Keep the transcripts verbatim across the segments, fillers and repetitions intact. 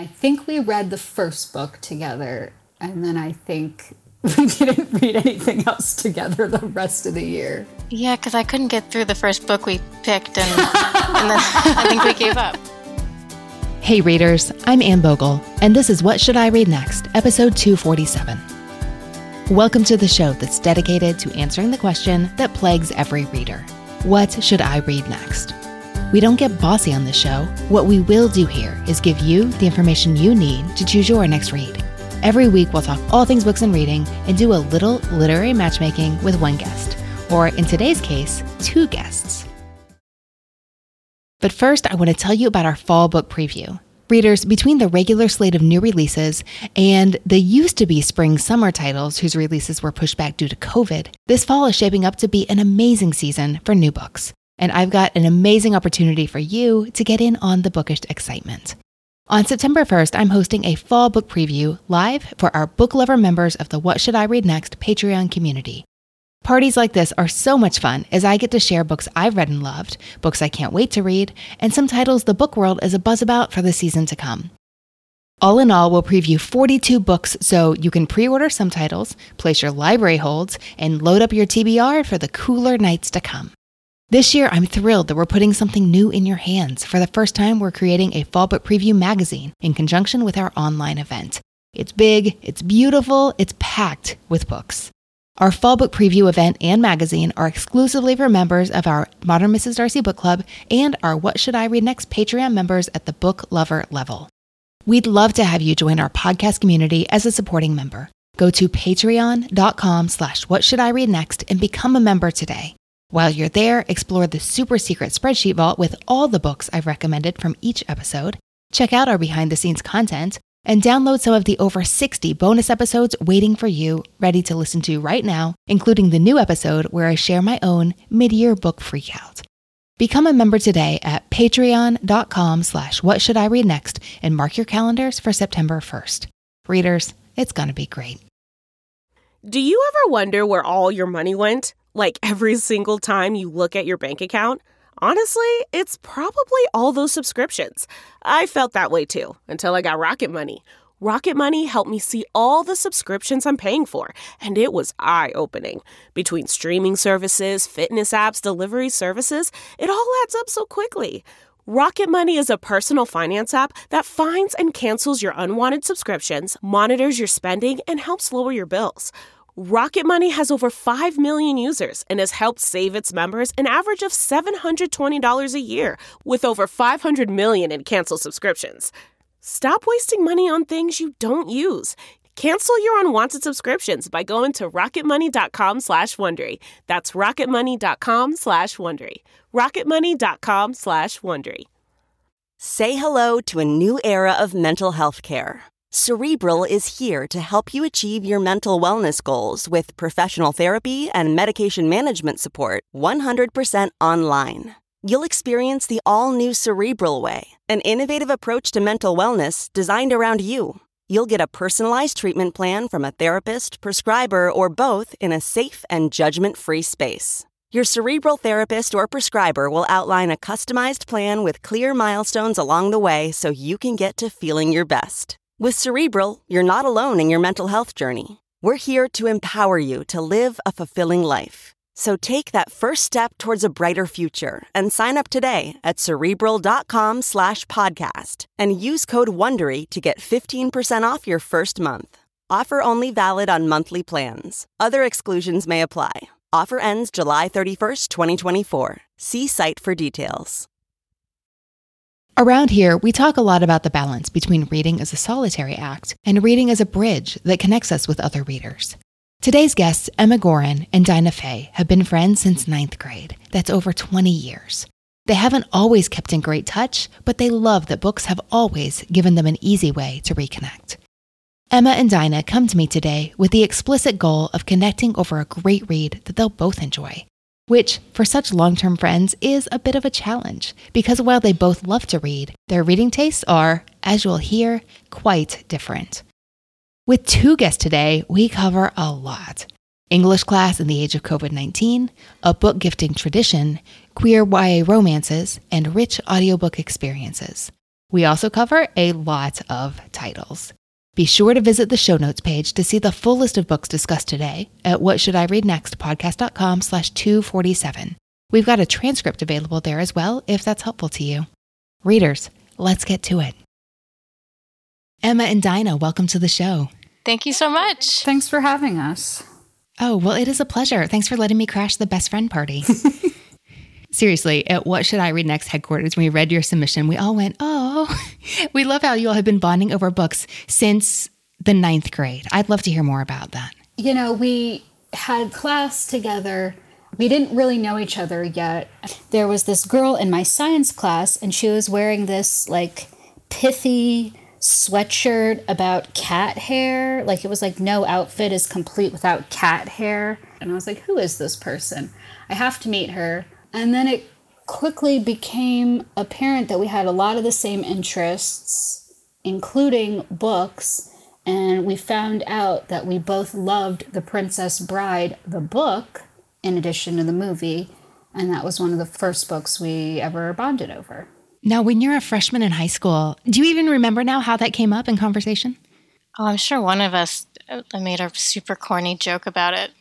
I think we read the first book together, and then I think we didn't read anything else together the rest of the year. Yeah, because I couldn't get through the first book we picked, and, and then I think we gave up. Hey readers, I'm Anne Bogle, and this is What Should I Read Next, episode two forty-seven. Welcome to the show that's dedicated to answering the question that plagues every reader. What should I read next? We don't get bossy on this show. What we will do here is give you the information you need to choose your next read. Every week we'll talk all things books and reading and do a little literary matchmaking with one guest, or in today's case, two guests. But first, I want to tell you about our fall book preview. Readers, between the regular slate of new releases and the used-to-be spring-summer titles whose releases were pushed back due to COVID, this fall is shaping up to be an amazing season for new books. And I've got an amazing opportunity for you to get in on the bookish excitement. On September first, I'm hosting a fall book preview live for our book lover members of the What Should I Read Next Patreon community. Parties like this are so much fun as I get to share books I've read and loved, books I can't wait to read, and some titles the book world is abuzz about for the season to come. All in all, we'll preview forty-two books so you can pre-order some titles, place your library holds, and load up your T B R for the cooler nights to come. This year, I'm thrilled that we're putting something new in your hands. For the first time, we're creating a Fall Book Preview magazine in conjunction with our online event. It's big, it's beautiful, it's packed with books. Our Fall Book Preview event and magazine are exclusively for members of our Modern Missus Darcy Book Club and our What Should I Read Next Patreon members at the book lover level. We'd love to have you join our podcast community as a supporting member. Go to patreon.com slash what should I read next and become a member today. While you're there, explore the super secret spreadsheet vault with all the books I've recommended from each episode, check out our behind-the-scenes content, and download some of the over sixty bonus episodes waiting for you, ready to listen to right now, including the new episode where I share my own mid-year book freakout. Become a member today at patreon.com slash what should I read next and mark your calendars for September first. Readers, it's gonna be great. Do you ever wonder where all your money went? Like every single time you look at your bank account? Honestly, it's probably all those subscriptions. I felt that way too, until I got Rocket Money. Rocket Money helped me see all the subscriptions I'm paying for, and it was eye-opening. Between streaming services, fitness apps, delivery services, it all adds up so quickly. Rocket Money is a personal finance app that finds and cancels your unwanted subscriptions, monitors your spending, and helps lower your bills. Rocket Money has over five million users and has helped save its members an average of seven hundred twenty dollars a year, with over five hundred million in canceled subscriptions. Stop wasting money on things you don't use. Cancel your unwanted subscriptions by going to rocketmoney.com slash Wondery. That's rocketmoney.com slash Wondery. rocketmoney.com slash Wondery. Say hello to a new era of mental health care. Cerebral is here to help you achieve your mental wellness goals with professional therapy and medication management support one hundred percent online. You'll experience the all-new Cerebral Way, an innovative approach to mental wellness designed around you. You'll get a personalized treatment plan from a therapist, prescriber, or both in a safe and judgment-free space. Your Cerebral therapist or prescriber will outline a customized plan with clear milestones along the way so you can get to feeling your best. With Cerebral, you're not alone in your mental health journey. We're here to empower you to live a fulfilling life. So take that first step towards a brighter future and sign up today at Cerebral.com slash podcast and use code WONDERY to get fifteen percent off your first month. Offer only valid on monthly plans. Other exclusions may apply. Offer ends July thirty-first, twenty twenty-four. See site for details. Around here, we talk a lot about the balance between reading as a solitary act and reading as a bridge that connects us with other readers. Today's guests, Emma Gorin and Dinah Fay, have been friends since ninth grade. That's over twenty years. They haven't always kept in great touch, but they love that books have always given them an easy way to reconnect. Emma and Dinah come to me today with the explicit goal of connecting over a great read that they'll both enjoy, which, for such long-term friends, is a bit of a challenge, because while they both love to read, their reading tastes are, as you'll hear, quite different. With two guests today, we cover a lot. English class in the age of covid nineteen, a book gifting tradition, queer Y A romances, and rich audiobook experiences. We also cover a lot of titles. Be sure to visit the show notes page to see the full list of books discussed today at whatshouldireadnextpodcast.com slash 247. We've got a transcript available there as well if that's helpful to you. Readers, let's get to it. Emma and Dinah, welcome to the show. Thank you so much. Thanks for having us. Oh, well, it is a pleasure. Thanks for letting me crash the best friend party. Seriously, at What Should I Read Next headquarters, when we read your submission, we all went, oh, we love how you all have been bonding over books since the ninth grade. I'd love to hear more about that. You know, we had class together. We didn't really know each other yet. There was this girl in my science class, and she was wearing this, like, pithy sweatshirt about cat hair. Like, it was like no outfit is complete without cat hair. And I was like, who is this person? I have to meet her. And then it quickly became apparent that we had a lot of the same interests, including books. And we found out that we both loved The Princess Bride, the book, in addition to the movie. And that was one of the first books we ever bonded over. Now, when you're a freshman in high school, do you even remember now how that came up in conversation? Oh, I'm sure one of us made a super corny joke about it.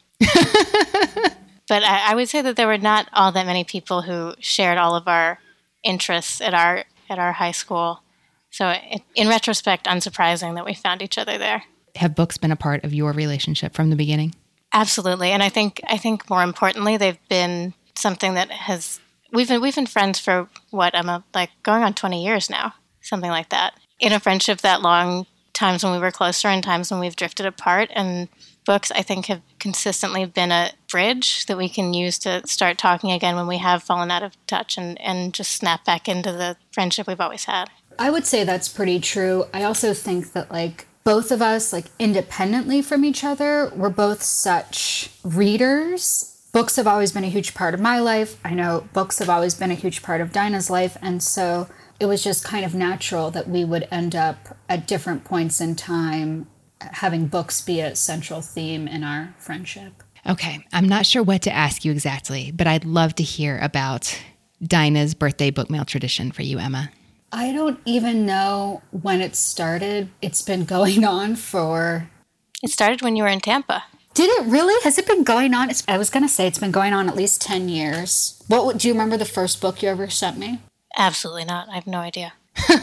But I, I would say that there were not all that many people who shared all of our interests at our at our high school. So it, in retrospect, unsurprising that we found each other there. Have books been a part of your relationship from the beginning? Absolutely. And I think I think more importantly, they've been something that has we've been we've been friends for what, Emma, like going on twenty years now, something like that. In a friendship that long, times when we were closer and times when we've drifted apart. And books, I think, have consistently been a bridge that we can use to start talking again when we have fallen out of touch and, and just snap back into the friendship we've always had. I would say that's pretty true. I also think that, like, both of us, like, independently from each other, we're both such readers. Books have always been a huge part of my life. I know books have always been a huge part of Dinah's life. And so it was just kind of natural that we would end up at different points in time having books be a central theme in our friendship. Okay, I'm not sure what to ask you exactly, but I'd love to hear about Dinah's birthday book mail tradition for you, Emma. I don't even know when it started. It's been going on for... It started when you were in Tampa. Did it really? Has it been going on? It's, I was going to say it's been going on at least ten years. What do you remember the first book you ever sent me? Absolutely not. I have no idea.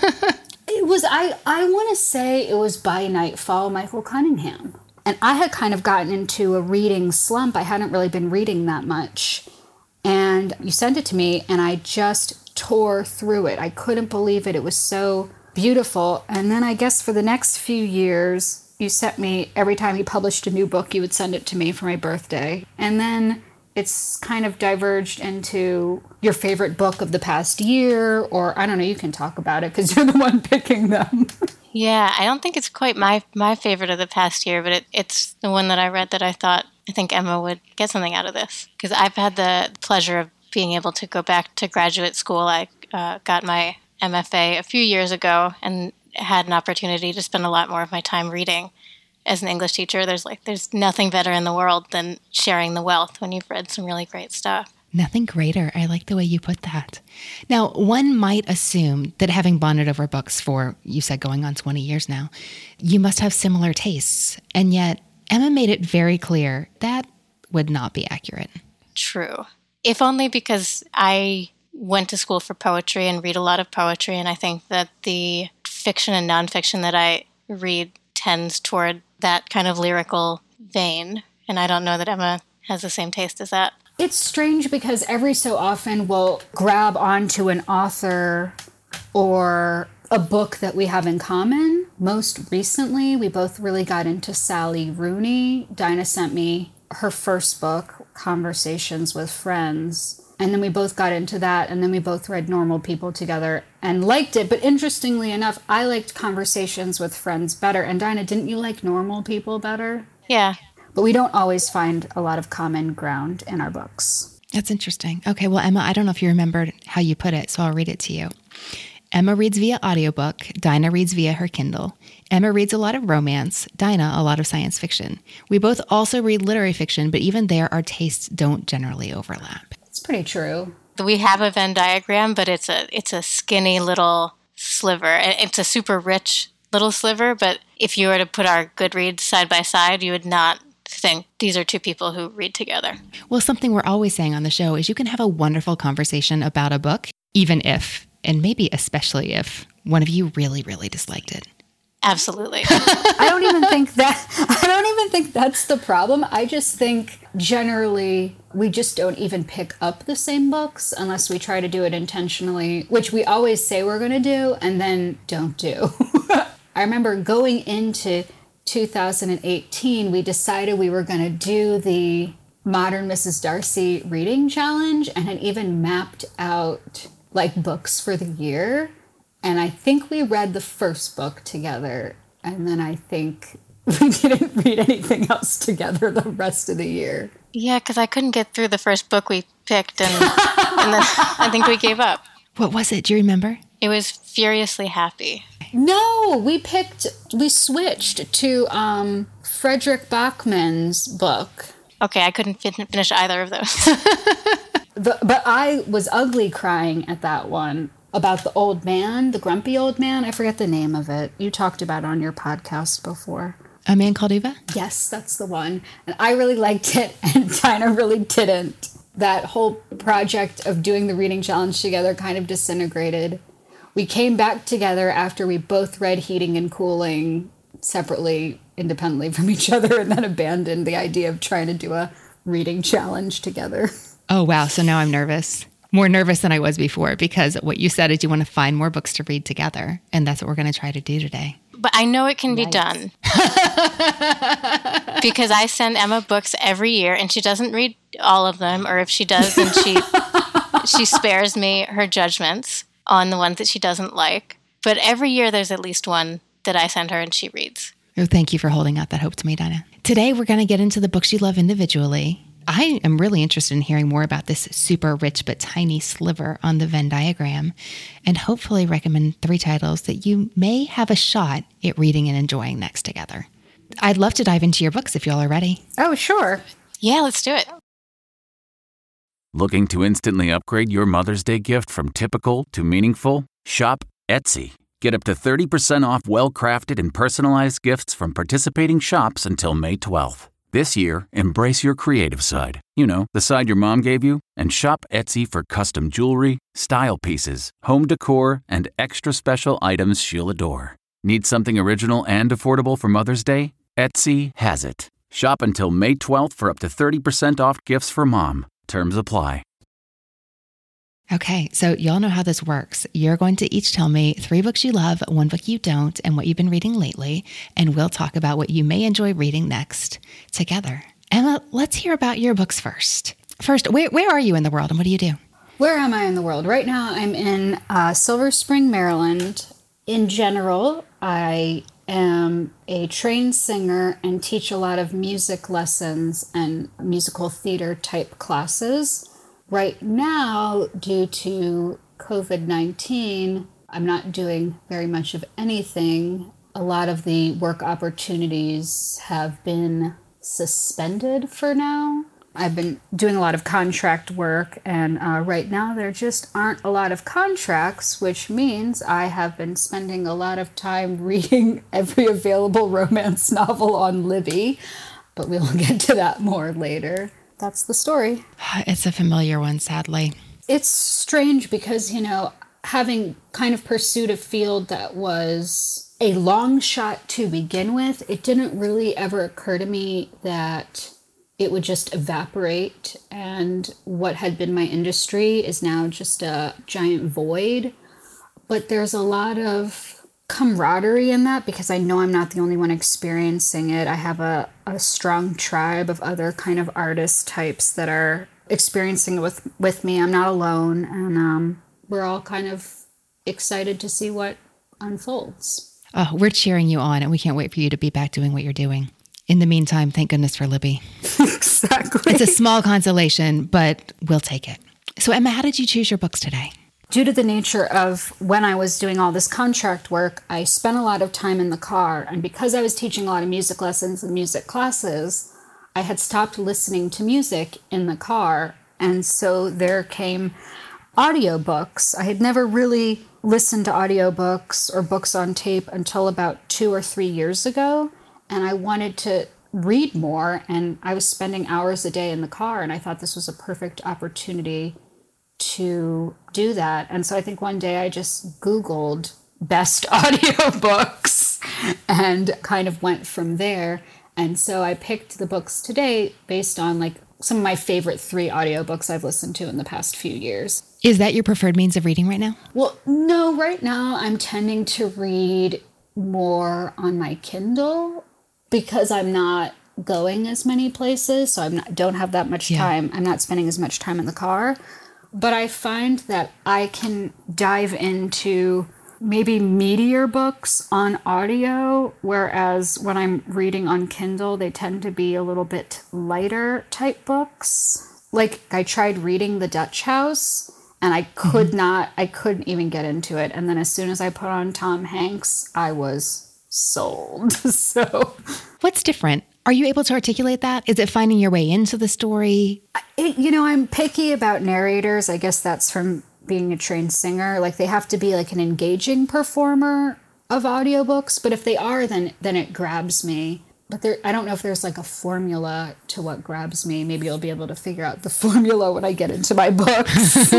It was, I, I want to say it was By Nightfall, Michael Cunningham. And I had kind of gotten into a reading slump. I hadn't really been reading that much. And you sent it to me, and I just tore through it. I couldn't believe it. It was so beautiful. And then I guess for the next few years, you sent me, every time you published a new book, you would send it to me for my birthday. And then it's kind of diverged into your favorite book of the past year, or I don't know, you can talk about it because you're the one picking them. Yeah, I don't think it's quite my my favorite of the past year, but it, it's the one that I read that I thought, I think Emma would get something out of this. Because I've had the pleasure of being able to go back to graduate school. I uh, got my M F A a few years ago and had an opportunity to spend a lot more of my time reading. As an English teacher, there's like there's nothing better in the world than sharing the wealth when you've read some really great stuff. Nothing greater. I like the way you put that. Now, one might assume that having bonded over books for, you said, going on twenty years now, you must have similar tastes. And yet, Emma made it very clear that would not be accurate. True. If only because I went to school for poetry and read a lot of poetry, and I think that the fiction and nonfiction that I read tends toward that kind of lyrical vein. And I don't know that Emma has the same taste as that. It's strange because every so often we'll grab onto an author or a book that we have in common. Most recently, we both really got into Sally Rooney. Dinah sent me her first book, Conversations with Friends. And then we both got into that, and then we both read Normal People together and liked it. But interestingly enough, I liked Conversations with Friends better. And Dinah, didn't you like Normal People better? Yeah. But we don't always find a lot of common ground in our books. That's interesting. Okay, well, Emma, I don't know if you remembered how you put it, so I'll read it to you. Emma reads via audiobook. Dinah reads via her Kindle. Emma reads a lot of romance. Dinah, a lot of science fiction. We both also read literary fiction, but even there, our tastes don't generally overlap. It's pretty true. We have a Venn diagram, but it's a it's a skinny little sliver. It's a super rich little sliver, but if you were to put our Goodreads side by side, you would not think these are two people who read together. Well, something we're always saying on the show is you can have a wonderful conversation about a book, even if, and maybe especially if, one of you really, really disliked it. Absolutely. I don't even think that, I don't even think that's the problem. I just think generally we just don't even pick up the same books unless we try to do it intentionally, which we always say we're going to do and then don't do. I remember going into two thousand eighteen, we decided we were going to do the Modern Missus Darcy reading challenge and had even mapped out like books for the year. And I think we read the first book together. And then I think we didn't read anything else together the rest of the year. Yeah, because I couldn't get through the first book we picked. And, and then I think we gave up. What was it? Do you remember? It was Furiously Happy. No, we picked, we switched to um, Frederick Bachman's book. Okay, I couldn't fin- finish either of those. the, but I was ugly crying at that one. About the old man, the grumpy old man. I forget the name of it. You talked about it on your podcast before. A Man Called Eva? Yes, that's the one. And I really liked it, and Dinah really didn't. That whole project of doing the reading challenge together kind of disintegrated. We came back together after we both read Heating and Cooling separately, independently from each other, and then abandoned the idea of trying to do a reading challenge together. Oh, wow. So now I'm nervous. More nervous than I was before, because what you said is you want to find more books to read together. And that's what we're going to try to do today. But I know it can Nice. be done. Because I send Emma books every year, and she doesn't read all of them. Or if she does, then she she spares me her judgments on the ones that she doesn't like. But every year there's at least one that I send her and she reads. Oh, thank you for holding out that hope to me, Dinah. Today, we're going to get into the books you love individually. I am really interested in hearing more about this super rich but tiny sliver on the Venn diagram, and hopefully recommend three titles that you may have a shot at reading and enjoying next together. I'd love to dive into your books if y'all are ready. Oh, sure. Yeah, let's do it. Looking to instantly upgrade your Mother's Day gift from typical to meaningful? Shop Etsy. Get up to thirty percent off well-crafted and personalized gifts from participating shops until May twelfth. This year, embrace your creative side. You know, the side your mom gave you. And shop Etsy for custom jewelry, style pieces, home decor, and extra special items she'll adore. Need something original and affordable for Mother's Day? Etsy has it. Shop until May twelfth for up to thirty percent off gifts for mom. Terms apply. Okay, so y'all know how this works. You're going to each tell me three books you love, one book you don't, and what you've been reading lately, and we'll talk about what you may enjoy reading next together. Emma, let's hear about your books first. First, where, where are you in the world, and what do you do? Where am I in the world? Right now, I'm in uh, Silver Spring, Maryland. In general, I am a trained singer and teach a lot of music lessons and musical theater type classes. Right now, due to covid nineteen, I'm not doing very much of anything. A lot of the work opportunities have been suspended for now. I've been doing a lot of contract work, and uh, right now there just aren't a lot of contracts, which means I have been spending a lot of time reading every available romance novel on Libby, but we'll get to that more later. That's the story. It's a familiar one, sadly. It's strange because, you know, having kind of pursued a field that was a long shot to begin with, it didn't really ever occur to me that it would just evaporate, and what had been my industry is now just a giant void. But there's a lot of camaraderie in that because I know I'm not the only one experiencing it. I have a, a strong tribe of other kind of artist types that are experiencing it with, with me. I'm not alone, and um, we're all kind of excited to see what unfolds. Oh, we're cheering you on, and we can't wait for you to be back doing what you're doing. In the meantime, thank goodness for Libby. Exactly. It's a small consolation, but we'll take it. So, Emma, how did you choose your books today? Due to the nature of when I was doing all this contract work, I spent a lot of time in the car. And because I was teaching a lot of music lessons and music classes, I had stopped listening to music in the car. And so there came audiobooks. I had never really listen to audiobooks or books on tape until about two or three years ago. And I wanted to read more. And I was spending hours a day in the car. And I thought this was a perfect opportunity to do that. And so I think one day I just Googled best audiobooks and kind of went from there. And so I picked the books today based on like some of my favorite three audiobooks I've listened to in the past few years. Is that your preferred means of reading right now? Well, no, right now I'm tending to read more on my Kindle because I'm not going as many places. So I am don't have that much Yeah. time. I'm not spending as much time in the car. But I find that I can dive into maybe meatier books on audio, whereas when I'm reading on Kindle, they tend to be a little bit lighter type books. Like I tried reading The Dutch House and I could mm-hmm. not, I couldn't even get into it. And then as soon as I put on Tom Hanks, I was sold. So what's different? Are you able to articulate that? Is it finding your way into the story? It, you know, I'm picky about narrators. I guess that's from being a trained singer. Like they have to be like an engaging performer of audiobooks, but if they are, then then it grabs me. But there, I don't know if there's like a formula to what grabs me. Maybe I'll be able to figure out the formula when I get into my books.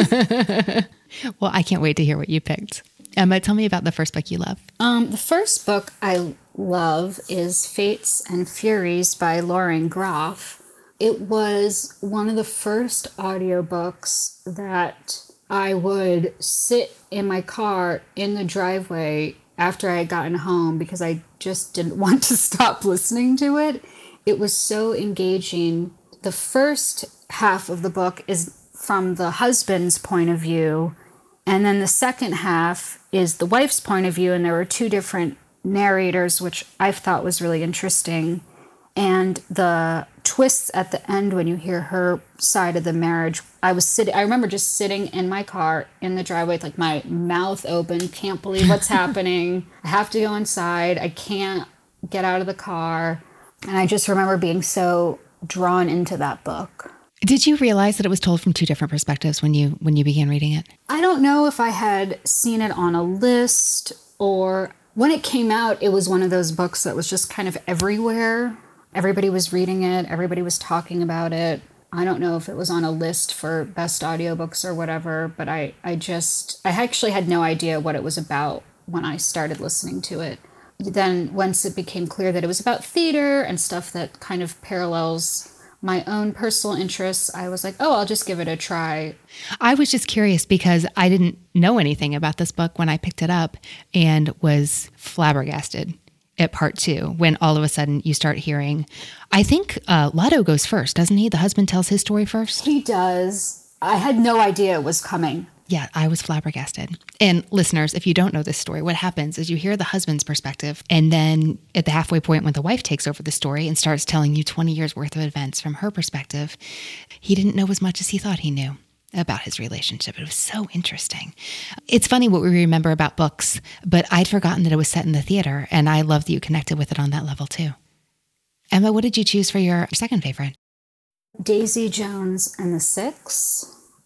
Well, I can't wait to hear what you picked. Emma, tell me about the first book you love. Um, the first book I love is Fates and Furies by Lauren Groff. It was one of the first audiobooks that I would sit in my car in the driveway after I had gotten home because I just didn't want to stop listening to it. It was so engaging. The first half of the book is from the husband's point of view, and then the second half is the wife's point of view, and there were two different narrators, which I thought was really interesting. And the twists at the end when you hear her side of the marriage, I was sitting, I remember just sitting in my car in the driveway with like my mouth open, can't believe what's happening. I have to go inside. I can't get out of the car. And I just remember being so drawn into that book. Did you realize that it was told from two different perspectives when you when you began reading it? I don't know if I had seen it on a list or when it came out, it was one of those books that was just kind of everywhere. Everybody was reading it. Everybody was talking about it. I don't know if it was on a list for best audiobooks or whatever, but I, I just, I actually had no idea what it was about when I started listening to it. Then once it became clear that it was about theater and stuff that kind of parallels my own personal interests, I was like, oh, I'll just give it a try. I was just curious because I didn't know anything about this book when I picked it up and was flabbergasted at part two when all of a sudden you start hearing, I think uh, Lotto goes first, doesn't he? The husband tells his story first. He does. I had no idea it was coming. Yeah, I was flabbergasted. And listeners, if you don't know this story, what happens is you hear the husband's perspective, and then at the halfway point when the wife takes over the story and starts telling you twenty years worth of events from her perspective, he didn't know as much as he thought he knew about his relationship. It was so interesting. It's funny what we remember about books, but I'd forgotten that it was set in the theater, and I love that you connected with it on that level too. Emma, what did you choose for your second favorite? Daisy Jones and the Six.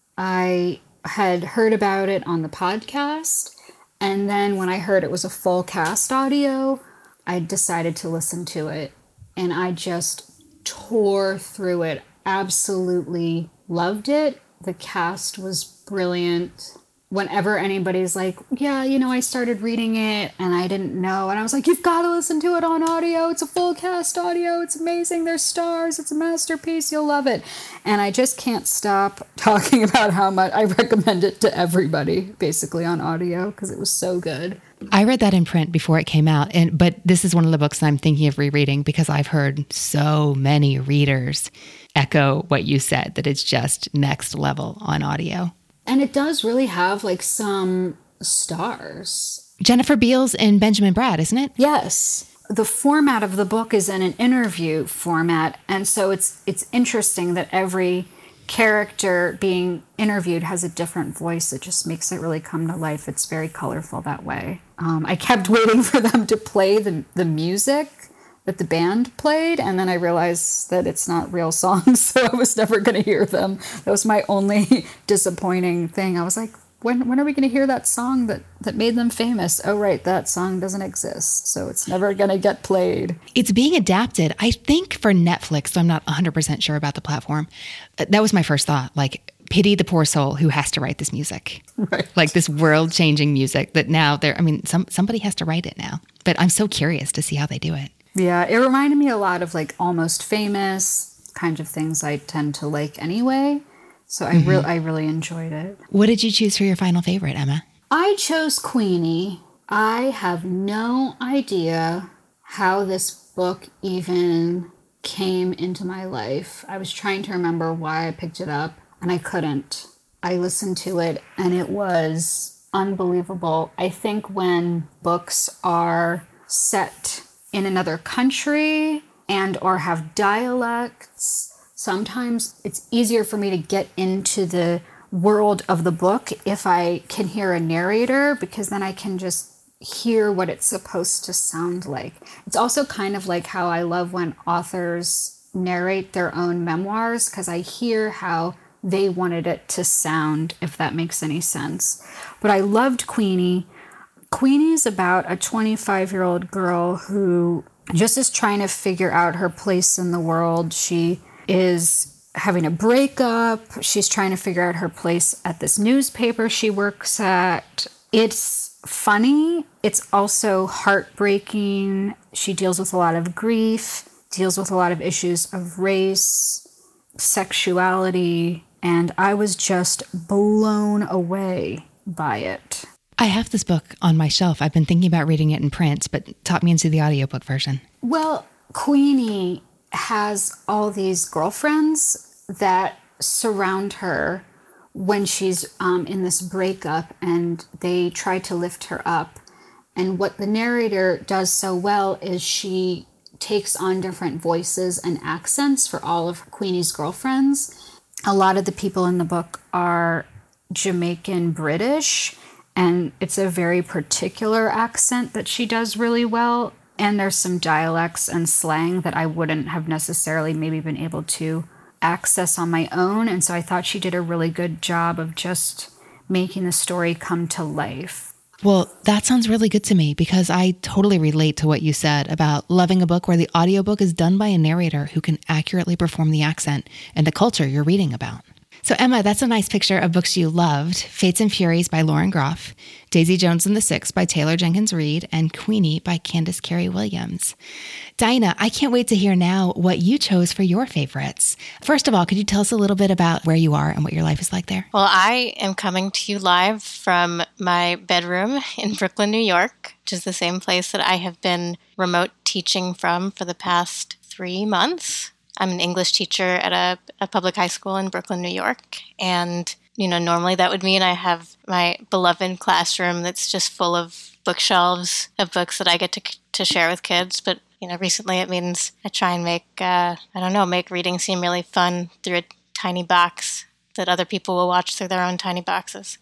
I had heard about it on the podcast, and then when I heard it was a full cast audio, I decided to listen to it, and I just tore through it. Absolutely loved it. The cast was brilliant. Whenever anybody's like, yeah, you know, I started reading it and I didn't know. And I was like, you've got to listen to it on audio. It's a full cast audio. It's amazing. There's stars. It's a masterpiece. You'll love it. And I just can't stop talking about how much I recommend it to everybody, basically on audio, because it was so good. I read that in print before it came out, and but this is one of the books that I'm thinking of rereading because I've heard so many readers echo what you said, that it's just next level on audio. And it does really have like some stars. Jennifer Beals and Benjamin Bratt, isn't it? Yes. The format of the book is in an interview format. And so it's it's interesting that every character being interviewed has a different voice. It just makes it really come to life. It's very colorful that way. Um, I kept waiting for them to play the, the music that the band played, and then I realized that it's not real songs, so I was never going to hear them. That was my only disappointing thing. I was like, when when are we going to hear that song that, that made them famous? Oh, right, that song doesn't exist, so it's never going to get played. It's being adapted, I think, for Netflix, so I'm not one hundred percent sure about the platform. That was my first thought, like, pity the poor soul who has to write this music. Right. Like this world-changing music that now they're, I mean, some somebody has to write it now. But I'm so curious to see how they do it. Yeah, it reminded me a lot of like Almost Famous, kinds of things I tend to like anyway. So I, mm-hmm. re- I really enjoyed it. What did you choose for your final favorite, Emma? I chose Queenie. I have no idea how this book even came into my life. I was trying to remember why I picked it up, and I couldn't. I listened to it, and it was unbelievable. I think when books are set in another country and or have dialects, sometimes it's easier for me to get into the world of the book if I can hear a narrator, because then I can just hear what it's supposed to sound like. It's also kind of like how I love when authors narrate their own memoirs, because I hear how they wanted it to sound, if that makes any sense. But I loved Queenie. Queenie's about a twenty-five-year-old girl who just is trying to figure out her place in the world. She is having a breakup. She's trying to figure out her place at this newspaper she works at. It's funny. It's also heartbreaking. She deals with a lot of grief, deals with a lot of issues of race, sexuality, and I was just blown away by it. I have this book on my shelf. I've been thinking about reading it in print, but talk me into the audiobook version. Well, Queenie has all these girlfriends that surround her when she's um, in this breakup, and they try to lift her up. And what the narrator does so well is she takes on different voices and accents for all of Queenie's girlfriends. A lot of the people in the book are Jamaican British, and it's a very particular accent that she does really well. And there's some dialects and slang that I wouldn't have necessarily maybe been able to access on my own. And so I thought she did a really good job of just making the story come to life. Well, that sounds really good to me, because I totally relate to what you said about loving a book where the audiobook is done by a narrator who can accurately perform the accent and the culture you're reading about. So Emma, that's a nice picture of books you loved: Fates and Furies by Lauren Groff, Daisy Jones and the Six by Taylor Jenkins Reid, and Queenie by Candace Carey Williams. Dinah, I can't wait to hear now what you chose for your favorites. First of all, could you tell us a little bit about where you are and what your life is like there? Well, I am coming to you live from my bedroom in Brooklyn, New York, which is the same place that I have been remote teaching from for the past three months. I'm an English teacher at a, a public high school in Brooklyn, New York. And, you know, normally that would mean I have my beloved classroom that's just full of bookshelves of books that I get to to share with kids. But, you know, recently it means I try and make, uh, I don't know, make reading seem really fun through a tiny box that other people will watch through their own tiny boxes.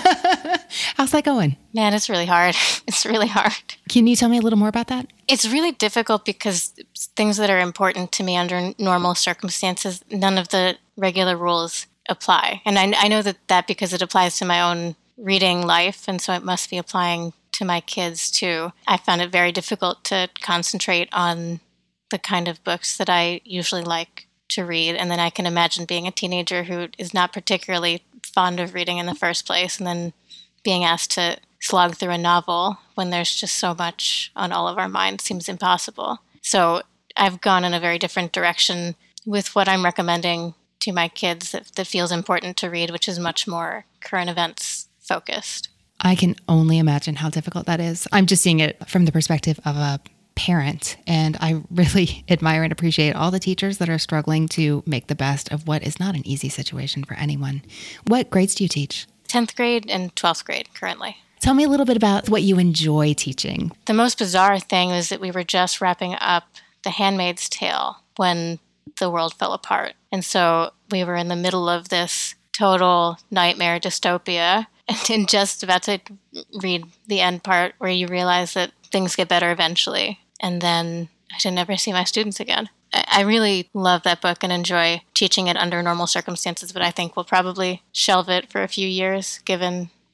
How's that going? Man, it's really hard. It's really hard. Can you tell me a little more about that? It's really difficult because things that are important to me under normal circumstances, none of the regular rules apply. And I, I know that, that because it applies to my own reading life, and so it must be applying to my kids too. I found it very difficult to concentrate on the kind of books that I usually like to read. And then I can imagine being a teenager who is not particularly fond of reading in the first place, and then being asked to slog through a novel when there's just so much on all of our minds seems impossible. So I've gone in a very different direction with what I'm recommending to my kids that, that feels important to read, which is much more current events focused. I can only imagine how difficult that is. I'm just seeing it from the perspective of a parent, and I really admire and appreciate all the teachers that are struggling to make the best of what is not an easy situation for anyone. What grades do you teach? tenth grade and twelfth grade currently. Tell me a little bit about what you enjoy teaching. The most bizarre thing was that we were just wrapping up The Handmaid's Tale when the world fell apart. And so we were in the middle of this total nightmare dystopia, and just about to read the end part where you realize that things get better eventually. And then I didn't ever see my students again. I really love that book and enjoy teaching it under normal circumstances, but I think we'll probably shelve it for a few years given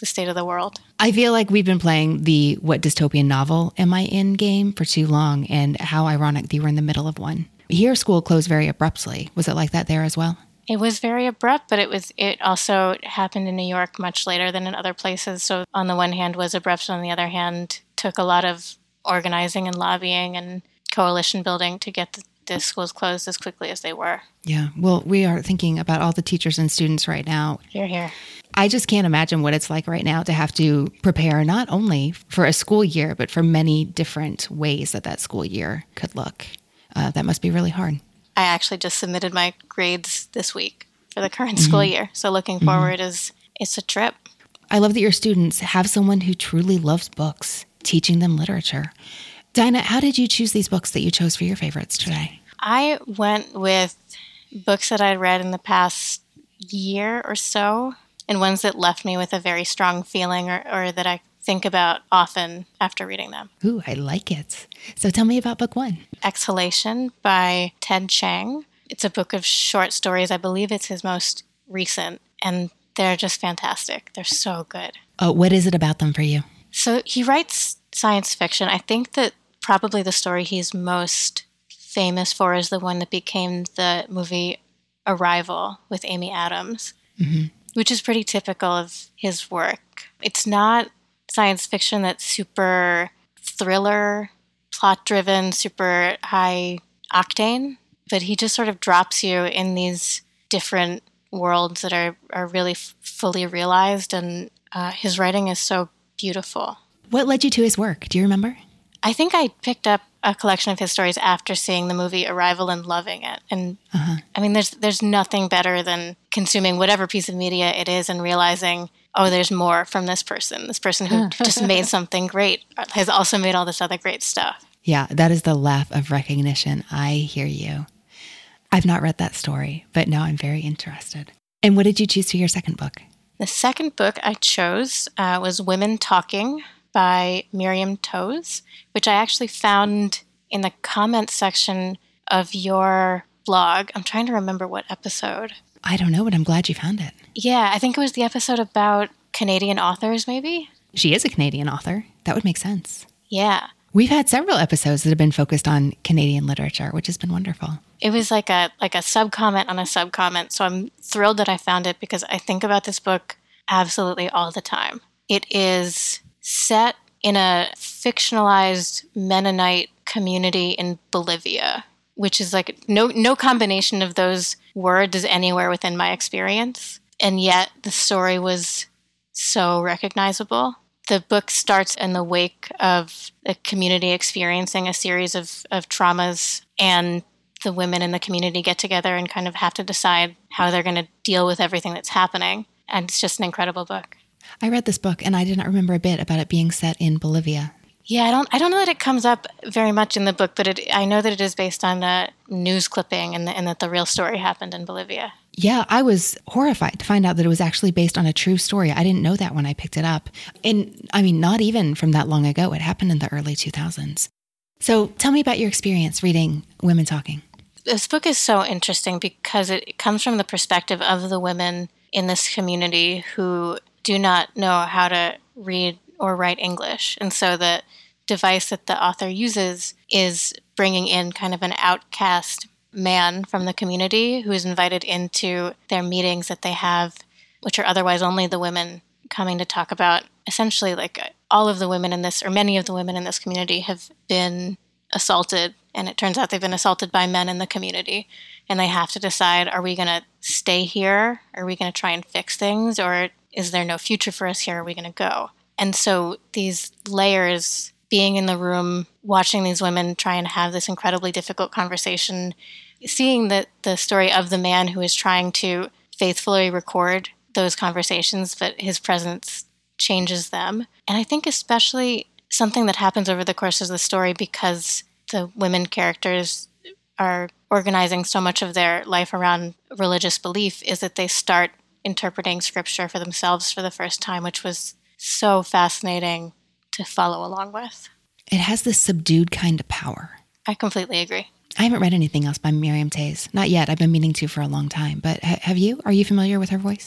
the state of the world. I feel like we've been playing the what dystopian novel am I in game for too long, and how ironic that you were in the middle of one. Here, school closed very abruptly. Was it like that there as well? It was very abrupt, but it was it also happened in New York much later than in other places. So on the one hand was abrupt, on the other hand took a lot of organizing and lobbying and coalition building to get the, the schools closed as quickly as they were. Yeah, well, we are thinking about all the teachers and students right now. Hear, hear. I just can't imagine what it's like right now to have to prepare not only for a school year, but for many different ways that that school year could look. Uh, that must be really hard. I actually just submitted my grades this week for the current mm-hmm. school year. So looking forward mm-hmm. is it's a trip. I love that your students have someone who truly loves books, teaching them literature. Dinah, how did you choose these books that you chose for your favorites today? I went with books that I'd read in the past year or so, and ones that left me with a very strong feeling or, or that I think about often after reading them. Ooh, I like it. So tell me about book one. Exhalation by Ted Chiang. It's a book of short stories. I believe it's his most recent, and they're just fantastic. They're so good. Oh, what is it about them for you? So he writes science fiction. I think that probably the story he's most famous for is the one that became the movie Arrival with Amy Adams, mm-hmm. which is pretty typical of his work. It's not science fiction that's super thriller, plot-driven, super high octane, but he just sort of drops you in these different worlds that are, are really f- fully realized, and uh, his writing is so beautiful. What led you to his work? Do you remember? I think I picked up a collection of his stories after seeing the movie Arrival and loving it. And uh-huh. I mean, there's there's nothing better than consuming whatever piece of media it is and realizing, oh, there's more from this person. This person who just made something great has also made all this other great stuff. Yeah, that is the laugh of recognition. I hear you. I've not read that story, but now I'm very interested. And what did you choose for your second book? The second book I chose uh, was Women Talking by Miriam Toews, which I actually found in the comments section of your blog. I'm trying to remember what episode. I don't know, but I'm glad you found it. Yeah, I think it was the episode about Canadian authors, maybe? She is a Canadian author. That would make sense. Yeah. We've had several episodes that have been focused on Canadian literature, which has been wonderful. It was like a like a sub-comment on a sub-comment, so I'm thrilled that I found it because I think about this book absolutely all the time. It is set in a fictionalized Mennonite community in Bolivia, which is like no no combination of those words is anywhere within my experience. And yet the story was so recognizable. The book starts in the wake of the community experiencing a series of, of traumas, and the women in the community get together and kind of have to decide how they're going to deal with everything that's happening. And it's just an incredible book. I read this book and I did not remember a bit about it being set in Bolivia. Yeah, I don't I don't know that it comes up very much in the book, but it, I know that it is based on a news clipping and, the, and that the real story happened in Bolivia. Yeah, I was horrified to find out that it was actually based on a true story. I didn't know that when I picked it up. And I mean, not even from that long ago. It happened in the early two thousands. So tell me about your experience reading Women Talking. This book is so interesting because it comes from the perspective of the women in this community who do not know how to read or write English. And so the device that the author uses is bringing in kind of an outcast man from the community who is invited into their meetings that they have, which are otherwise only the women coming to talk about. Essentially, like all of the women in this, or many of the women in this community have been assaulted, and it turns out they've been assaulted by men in the community. And they have to decide, are we going to stay here? Are we going to try and fix things? Or is there no future for us here? Are we going to go? And so these layers, being in the room, watching these women try and have this incredibly difficult conversation, seeing the, the story of the man who is trying to faithfully record those conversations, but his presence changes them. And I think especially something that happens over the course of the story, because the women characters are organizing so much of their life around religious belief, is that they start interpreting scripture for themselves for the first time, which was so fascinating to follow along with. It has this subdued kind of power. I completely agree. I haven't read anything else by Miriam Toews. Not yet. I've been meaning to for a long time. But ha- have you? Are you familiar with her voice?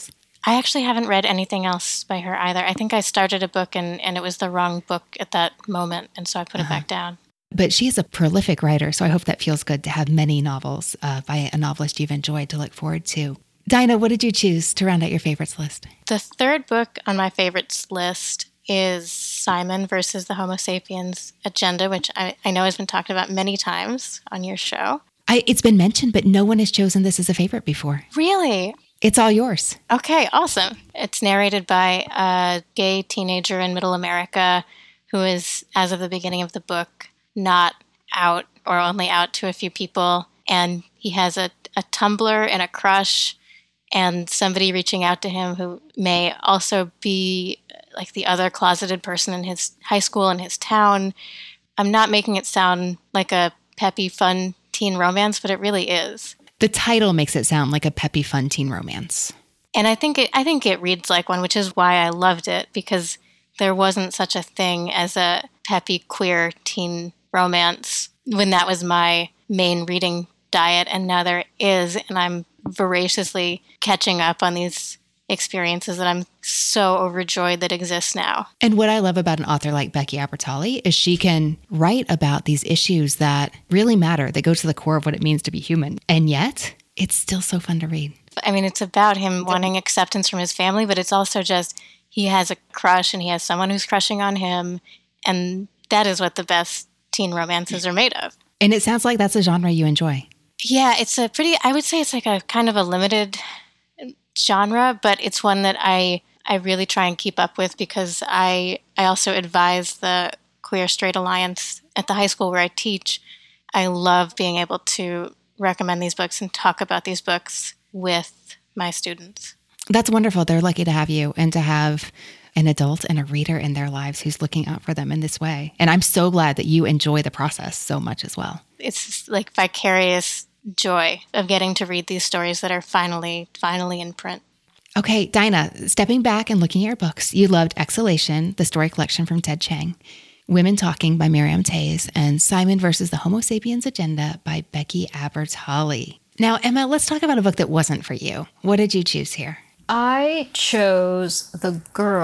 I actually haven't read anything else by her either. I think I started a book and, and it was the wrong book at that moment, and so I put uh-huh. it back down. But she's a prolific writer, so I hope that feels good to have many novels uh, by a novelist you've enjoyed to look forward to. Dinah, what did you choose to round out your favorites list? The third book on my favorites list is Simon versus the Homo sapiens Agenda, which I, I know has been talked about many times on your show. I, it's been mentioned, but no one has chosen this as a favorite before. Really? It's all yours. Okay, awesome. It's narrated by a gay teenager in Middle America who is, as of the beginning of the book, not out or only out to a few people. And he has a, a Tumblr and a crush and somebody reaching out to him who may also be like the other closeted person in his high school and his town. I'm not making it sound like a peppy, fun teen romance, but it really is. The title makes it sound like a peppy, fun teen romance. And I think it, I think it reads like one, which is why I loved it, because there wasn't such a thing as a peppy, queer teen romance when that was my main reading diet. And now there is, and I'm voraciously catching up on these experiences that I'm so overjoyed that exist now. And what I love about an author like Becky Albertalli is she can write about these issues that really matter, that go to the core of what it means to be human. And yet, it's still so fun to read. I mean, it's about him wanting acceptance from his family, but it's also just he has a crush and he has someone who's crushing on him. And that is what the best teen romances are made of. And it sounds like that's a genre you enjoy. Yeah, it's a pretty, I would say it's like a kind of a limited genre, but it's one that I I really try and keep up with because I I also advise the Queer Straight Alliance at the high school where I teach. I love being able to recommend these books and talk about these books with my students. That's wonderful. They're lucky to have you and to have an adult and a reader in their lives who's looking out for them in this way. And I'm so glad that you enjoy the process so much as well. It's like vicarious joy of getting to read these stories that are finally, finally in print. Okay, Dinah, stepping back and looking at your books, you loved Exhalation, the story collection from Ted Chiang, Women Talking by Miriam Toews, and Simon versus the Homo sapiens Agenda by Becky Albertalli. Now, Emma, let's talk about a book that wasn't for you. What did you choose here? I chose The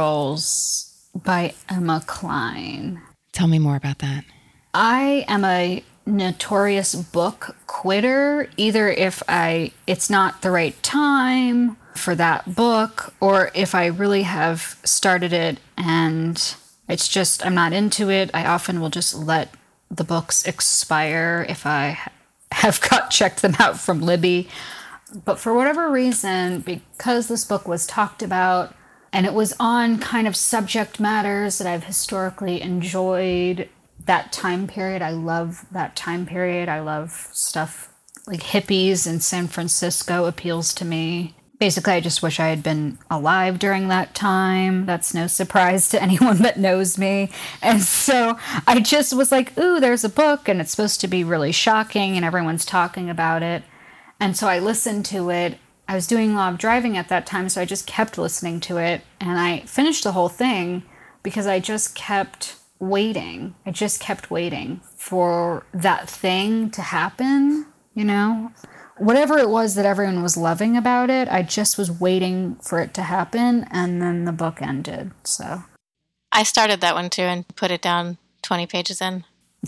Girls by Emma Cline. Tell me more about that. I am a notorious book quitter, either if I it's not the right time for that book, or if I really have started it and it's just I'm not into it. I often will just let the books expire if I have got checked them out from Libby. But for whatever reason, because this book was talked about and it was on kind of subject matters that I've historically enjoyed, that time period, I love that time period. I love stuff like hippies in San Francisco appeals to me. Basically, I just wish I had been alive during that time. That's no surprise to anyone that knows me. And so I just was like, ooh, there's a book and it's supposed to be really shocking and everyone's talking about it. And so I listened to it. I was doing Law of Driving at that time, so I just kept listening to it. And I finished the whole thing because I just kept waiting. I just kept waiting for that thing to happen, you know? Whatever it was that everyone was loving about it, I just was waiting for it to happen, and then the book ended, so. I started that one too and put it down twenty pages in.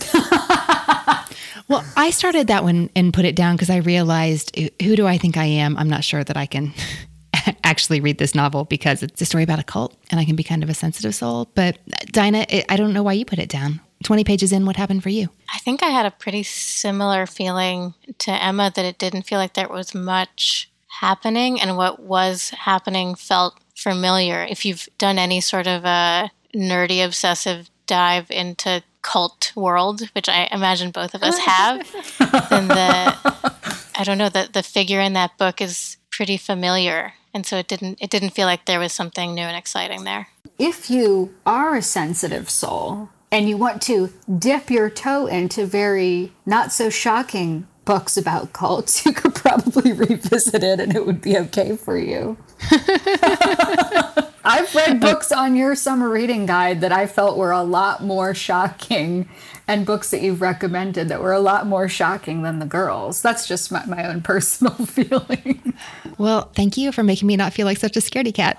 Well, I started that one and put it down because I realized, who do I think I am? I'm not sure that I can actually read this novel because it's a story about a cult and I can be kind of a sensitive soul. But Dinah, I don't know why you put it down. twenty pages in, what happened for you? I think I had a pretty similar feeling to Emma, that it didn't feel like there was much happening, and what was happening felt familiar. If you've done any sort of a nerdy, obsessive dive into cult world, which I imagine both of us have, then the, I don't know, the, the figure in that book is pretty familiar. And so it didn't it didn't feel like there was something new and exciting there. If you are a sensitive soul and you want to dip your toe into very not so shocking books about cults, you could probably revisit it and it would be okay for you. I've read books on your summer reading guide that I felt were a lot more shocking, and books that you've recommended that were a lot more shocking than The Girls. That's just my, my own personal feeling. Well, thank you for making me not feel like such a scaredy cat.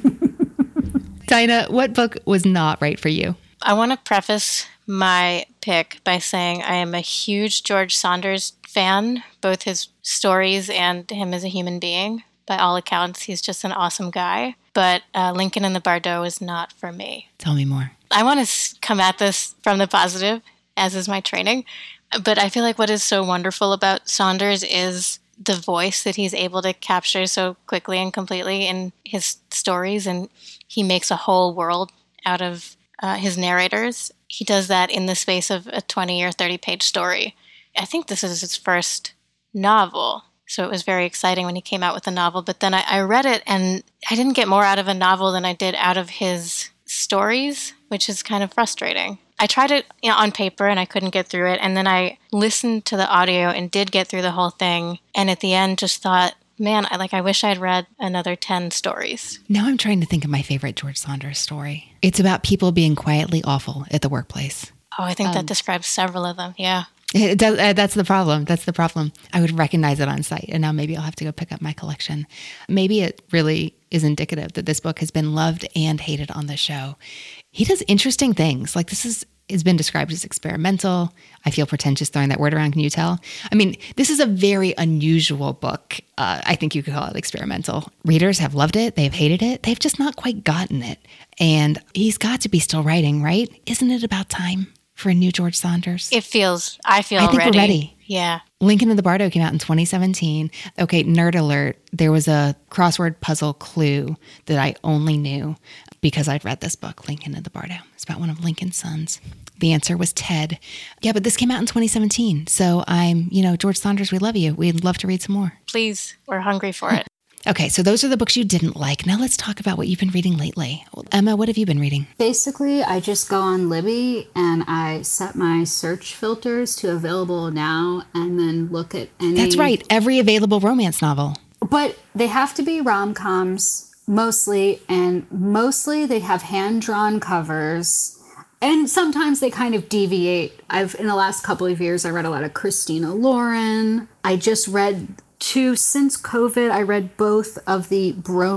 Dinah, what book was not right for you? I want to preface my pick by saying I am a huge George Saunders fan, both his stories and him as a human being. By all accounts, he's just an awesome guy. But uh, Lincoln in the Bardo is not for me. Tell me more. I want to come at this from the positive, as is my training. But I feel like what is so wonderful about Saunders is the voice that he's able to capture so quickly and completely in his stories. And he makes a whole world out of uh, his narrators. He does that in the space of a twenty or thirty page story. I think this is his first novel. So it was very exciting when he came out with a novel. But then I, I read it and I didn't get more out of a novel than I did out of his stories, which is kind of frustrating. I tried it, you know, on paper and I couldn't get through it. And then I listened to the audio and did get through the whole thing. And at the end just thought, man, I like I wish I'd read another ten stories. Now I'm trying to think of my favorite George Saunders story. It's about people being quietly awful at the workplace. Oh, I think Um, that describes several of them. Yeah. It does, uh, that's the problem. That's the problem. I would recognize it on sight, and now maybe I'll have to go pick up my collection. Maybe it really is indicative that this book has been loved and hated on the show. He does interesting things. Like this is has been described as experimental. I feel pretentious throwing that word around. Can you tell? I mean, this is a very unusual book. Uh, I think you could call it experimental. Readers have loved it. They've hated it. They've just not quite gotten it. And he's got to be still writing, right? Isn't it about time for a new George Saunders? It feels, I feel I think ready. we're ready. Yeah. Lincoln in the Bardo came out in twenty seventeen. Okay, nerd alert. There was a crossword puzzle clue that I only knew because I'd read this book, Lincoln in the Bardo. It's about one of Lincoln's sons. The answer was Ted. Yeah, but this came out in twenty seventeen. So I'm, you know, George Saunders, we love you. We'd love to read some more. Please, we're hungry for it. Okay, so those are the books you didn't like. Now let's talk about what you've been reading lately. Emma, what have you been reading? Basically, I just go on Libby and I set my search filters to available now and then look at any... That's right, every available romance novel. But they have to be rom-coms, mostly, and mostly they have hand-drawn covers. And sometimes they kind of deviate. I've, in the last couple of years, I read a lot of Christina Lauren. I just read... Two, since COVID, I read both of the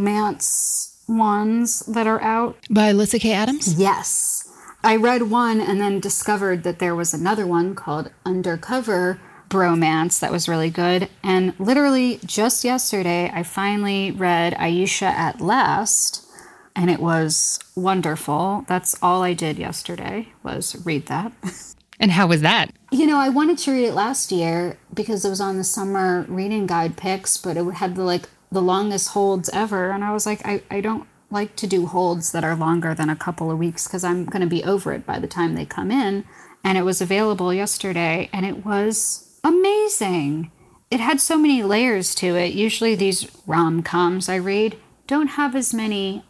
bromance ones that are out. By Alyssa K. Adams? Yes. I read one and then discovered that there was another one called Undercover Bromance that was really good. And literally just yesterday, I finally read Aisha at Last, and it was wonderful. That's all I did yesterday was read that. And how was that? You know, I wanted to read it last year because it was on the summer reading guide picks, but it had the like the longest holds ever. And I was like, I, I don't like to do holds that are longer than a couple of weeks because I'm going to be over it by the time they come in. And it was available yesterday and it was amazing. It had so many layers to it. Usually these rom-coms I read don't have as many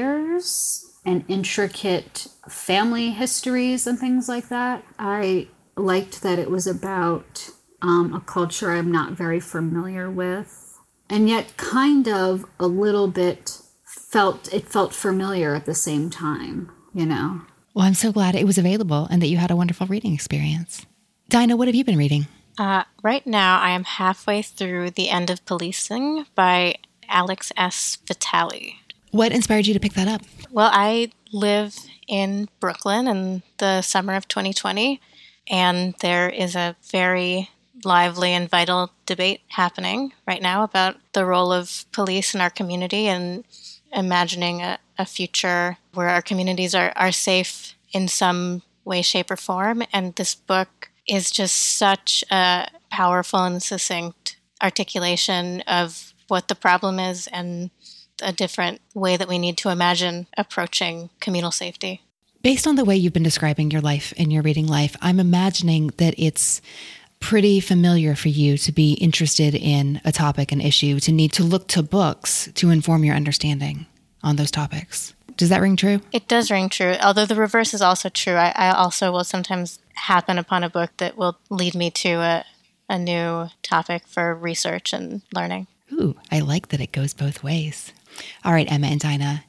layers and intricate family histories and things like that. I liked that it was about um, a culture I'm not very familiar with, and yet kind of a little bit felt, it felt familiar at the same time, you know? Well, I'm so glad it was available and that you had a wonderful reading experience. Dinah, what have you been reading? Uh, right now, I am halfway through The End of Policing by Alex S. Vitale. What inspired you to pick that up? Well, I live in Brooklyn in the summer of twenty twenty, and there is a very lively and vital debate happening right now about the role of police in our community and imagining a, a future where our communities are, are safe in some way, shape, or form. And this book is just such a powerful and succinct articulation of what the problem is and a different way that we need to imagine approaching communal safety. Based on the way you've been describing your life and your reading life, I'm imagining that it's pretty familiar for you to be interested in a topic, an issue, to need to look to books to inform your understanding on those topics. Does that ring true? It does ring true, although the reverse is also true. I, I also will sometimes happen upon a book that will lead me to a, a new topic for research and learning. Ooh, I like that it goes both ways. All right, Emma and Dinah.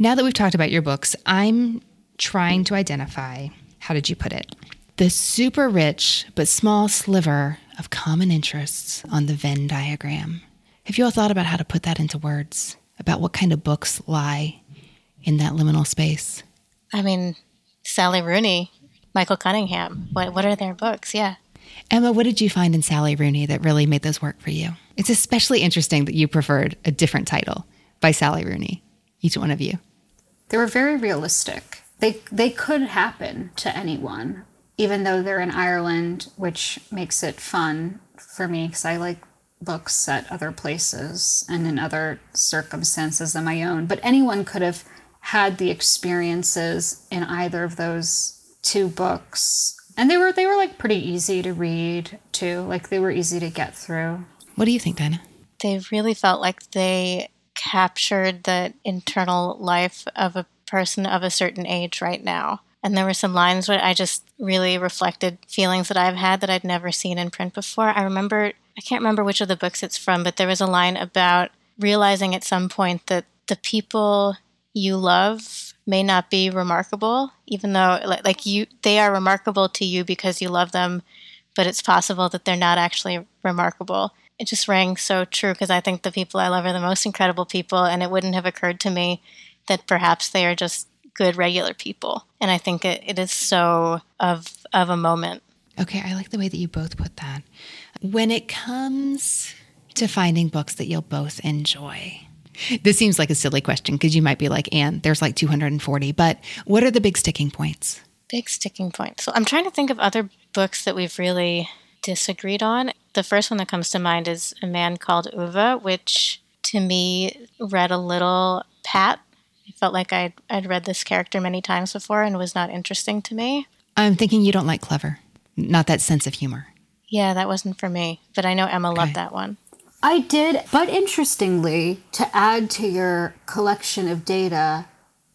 Now that we've talked about your books, I'm trying to identify, how did you put it? The super rich but small sliver of common interests on the Venn diagram. Have you all thought about how to put that into words? About what kind of books lie in that liminal space? I mean, Sally Rooney, Michael Cunningham. What what are their books? Yeah. Emma, what did you find in Sally Rooney that really made those work for you? It's especially interesting that you preferred a different title by Sally Rooney, each one of you. They were very realistic. They they could happen to anyone, even though they're in Ireland, which makes it fun for me because I like books set other places and in other circumstances than my own. But anyone could have had the experiences in either of those two books. And they were they were like pretty easy to read too. Like they were easy to get through. What do you think, Dinah? They really felt like they captured the internal life of a person of a certain age right now. And there were some lines where I just really reflected feelings that I've had that I'd never seen in print before. I remember, I can't remember which of the books it's from, but there was a line about realizing at some point that the people you love may not be remarkable, even though like, like you, they are remarkable to you because you love them, but it's possible that they're not actually remarkable. It just rang so true because I think the people I love are the most incredible people, and it wouldn't have occurred to me that perhaps they are just good, regular people. And I think it, it is so of of a moment. Okay, I like the way that you both put that. When it comes to finding books that you'll both enjoy, this seems like a silly question because you might be like, Anne, there's like two hundred forty, but what are the big sticking points? Big sticking points. So I'm trying to think of other books that we've really disagreed on. The first one that comes to mind is A Man Called Ove, which to me read a little pat. I felt like I'd, I'd read this character many times before and was not interesting to me. I'm thinking you don't like clever, not that sense of humor. Yeah, that wasn't for me, but I know Emma Okay. loved that one. I did, but interestingly, to add to your collection of data,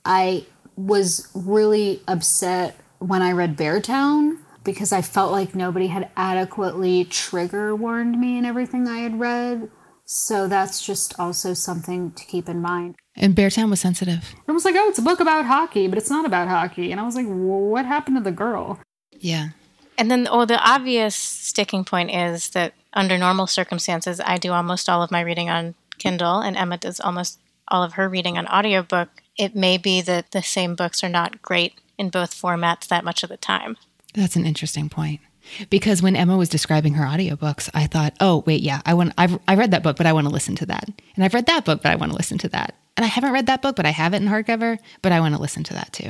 I was really upset when I read Beartown because I felt like nobody had adequately trigger warned me in everything I had read. So that's just also something to keep in mind. And Beartown was sensitive. It was like, oh, it's a book about hockey, but it's not about hockey. And I was like, well, what happened to the girl? Yeah. And then, oh, the obvious sticking point is that under normal circumstances, I do almost all of my reading on Kindle, and Emma does almost all of her reading on audiobook. It may be that the same books are not great in both formats that much of the time. That's an interesting point. Because when Emma was describing her audiobooks, I thought, oh, wait, yeah, I want, I've, I read that book, but I want to listen to that. And I've read that book, but I want to listen to that. And I haven't read that book, but I have it in hardcover, but I want to listen to that too.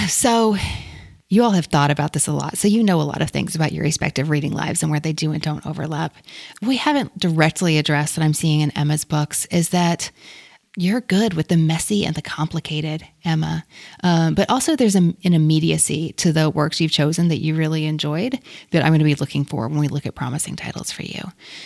So you all have thought about this a lot. So you know a lot of things about your respective reading lives and where they do and don't overlap. We haven't directly addressed that I'm seeing in Emma's books is that you're good with the messy and the complicated, Emma. Um, but also there's a, an immediacy to the works you've chosen that you really enjoyed that I'm going to be looking for when we look at promising titles for you.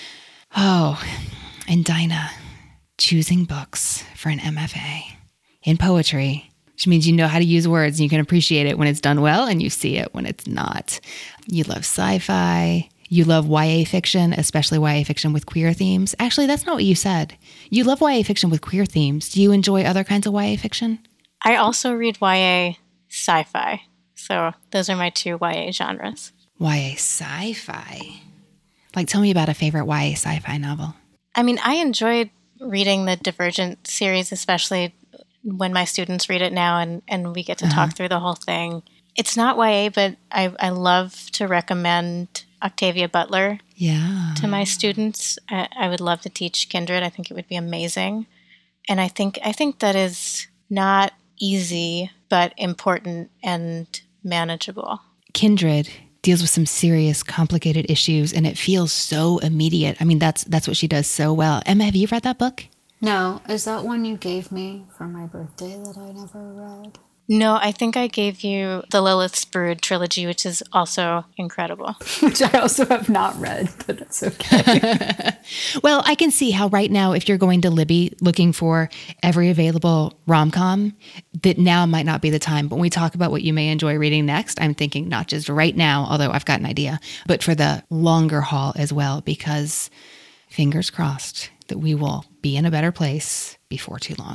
Oh, and Dinah, choosing books for an M F A in poetry, which means you know how to use words and you can appreciate it when it's done well and you see it when it's not. You love sci-fi. You love Y A fiction, especially Y A fiction with queer themes. Actually, that's not what you said. You love Y A fiction with queer themes. Do you enjoy other kinds of Y A fiction? I also read Y A sci-fi. So those are my two Y A genres. Y A sci-fi. Like, tell me about a favorite Y A sci-fi novel. I mean, I enjoyed reading the Divergent series, especially when my students read it now and, and we get to Uh-huh. talk through the whole thing. It's not Y A, but I, I love to recommend Octavia Butler Yeah. to my students. I, I would love to teach Kindred. I think it would be amazing. And I think I think that is not easy, but important and manageable. Kindred deals with some serious, complicated issues, and it feels so immediate. I mean, that's that's what she does so well. Emma, have you read that book? No, is that one you gave me for my birthday that I never read? No, I think I gave you the Lilith's Brood trilogy, which is also incredible. Which I also have not read, but that's okay. Well, I can see how right now, if you're going to Libby looking for every available rom-com, that now might not be the time. But when we talk about what you may enjoy reading next, I'm thinking not just right now, although I've got an idea, but for the longer haul as well, because fingers crossed that we will be in a better place before too long.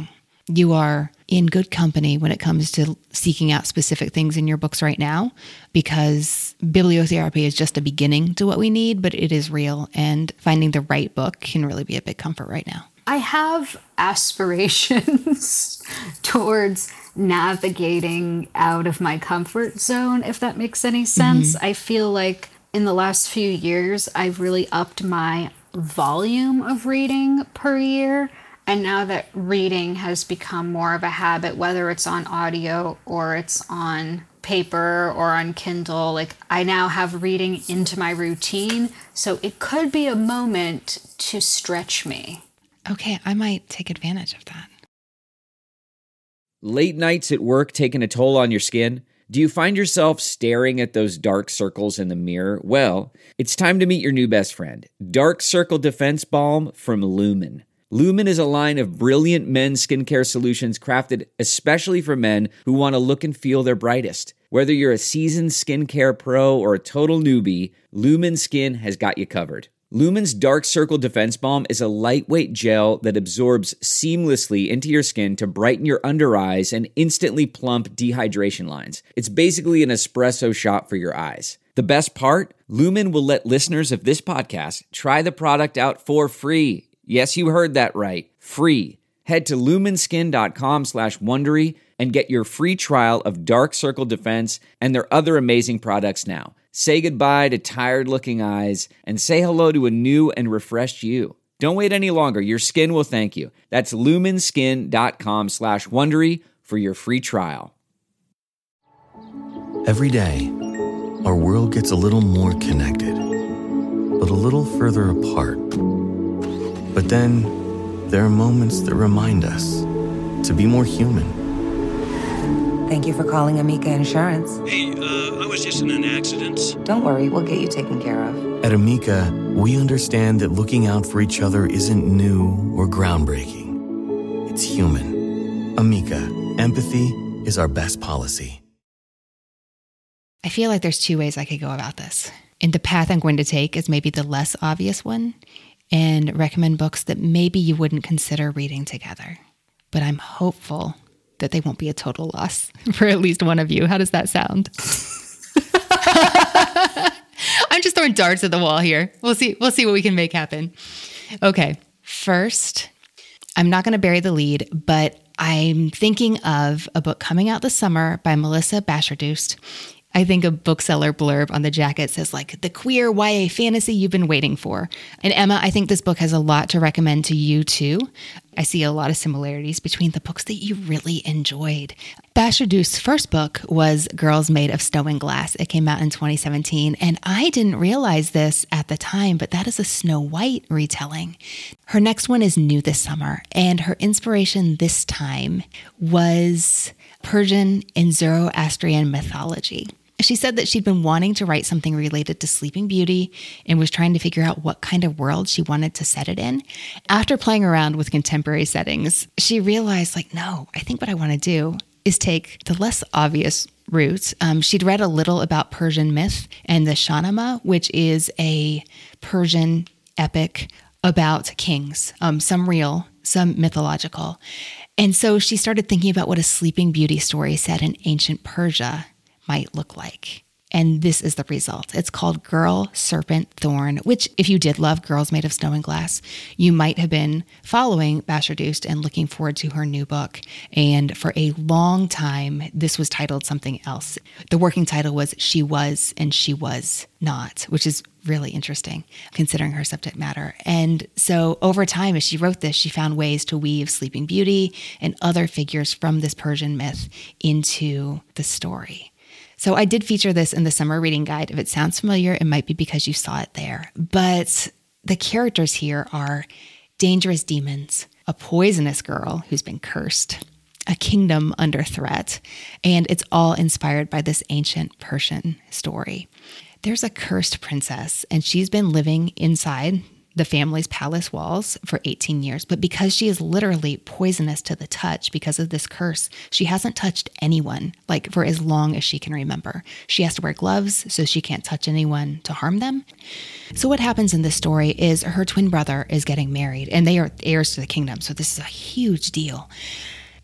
you are in good company when it comes to seeking out specific things in your books right now, because bibliotherapy is just a beginning to what we need, but it is real, and finding the right book can really be a big comfort right now. I have aspirations towards navigating out of my comfort zone, if that makes any sense. Mm-hmm. I feel like in the last few years, I've really upped my volume of reading per year. And now that reading has become more of a habit, whether it's on audio or it's on paper or on Kindle, like I now have reading into my routine. So it could be a moment to stretch me. Okay, I might take advantage of that. Late nights at work taking a toll on your skin? Do you find yourself staring at those dark circles in the mirror? Well, it's time to meet your new best friend, Dark Circle Defense Balm from Lumen. Lumen is a line of brilliant men's skincare solutions crafted especially for men who want to look and feel their brightest. Whether you're a seasoned skincare pro or a total newbie, Lumen Skin has got you covered. Lumen's Dark Circle Defense Balm is a lightweight gel that absorbs seamlessly into your skin to brighten your under eyes and instantly plump dehydration lines. It's basically an espresso shot for your eyes. The best part? Lumen will let listeners of this podcast try the product out for free. Yes, you heard that right. Free. Head to lumenskin.com slash Wondery and get your free trial of Dark Circle Defense and their other amazing products now. Say goodbye to tired-looking eyes and say hello to a new and refreshed you. Don't wait any longer. Your skin will thank you. That's lumenskin.com slash Wondery for your free trial. Every day, our world gets a little more connected, but a little further apart. But then, there are moments that remind us to be more human. Thank you for calling Amica Insurance. Hey, uh, I was just in an accident. Don't worry, we'll get you taken care of. At Amica, we understand that looking out for each other isn't new or groundbreaking. It's human. Amica, empathy is our best policy. I feel like there's two ways I could go about this. And the path I'm going to take is maybe the less obvious one, and recommend books that maybe you wouldn't consider reading together. But I'm hopeful that they won't be a total loss for at least one of you. How does that sound? I'm just throwing darts at the wall here. We'll see. We'll see what we can make happen. Okay. First, I'm not going to bury the lead, but I'm thinking of a book coming out this summer by Melissa Bashardoust. I think a bookseller blurb on the jacket says like the queer Y A fantasy you've been waiting for. And Emma, I think this book has a lot to recommend to you too. I see a lot of similarities between the books that you really enjoyed. Bashardoust's first book was Girls Made of Snow and Glass. It came out in twenty seventeen, and I didn't realize this at the time, but that is a Snow White retelling. Her next one is new this summer, and her inspiration this time was Persian and Zoroastrian mythology. She said that she'd been wanting to write something related to Sleeping Beauty and was trying to figure out what kind of world she wanted to set it in. After playing around with contemporary settings, she realized, like, no, I think what I want to do is take the less obvious route. Um, she'd read a little about Persian myth and the Shahnameh, which is a Persian epic about kings, um, some real, some mythological. And so she started thinking about what a Sleeping Beauty story set in ancient Persia might look like. And this is the result. It's called Girl, Serpent, Thorn, which if you did love Girls Made of Snow and Glass, you might have been following Bashardoust and looking forward to her new book. And for a long time, this was titled something else. The working title was She Was and She Was Not, which is really interesting considering her subject matter. And so over time, as she wrote this, she found ways to weave Sleeping Beauty and other figures from this Persian myth into the story. So I did feature this in the summer reading guide. If it sounds familiar, it might be because you saw it there. But the characters here are dangerous demons, a poisonous girl who's been cursed, a kingdom under threat, and it's all inspired by this ancient Persian story. There's a cursed princess, and she's been living inside the family's palace walls for eighteen years. But because she is literally poisonous to the touch because of this curse, she hasn't touched anyone, like for as long as she can remember. She has to wear gloves so she can't touch anyone to harm them. So what happens in this story is her twin brother is getting married, and they are heirs to the kingdom. So this is a huge deal.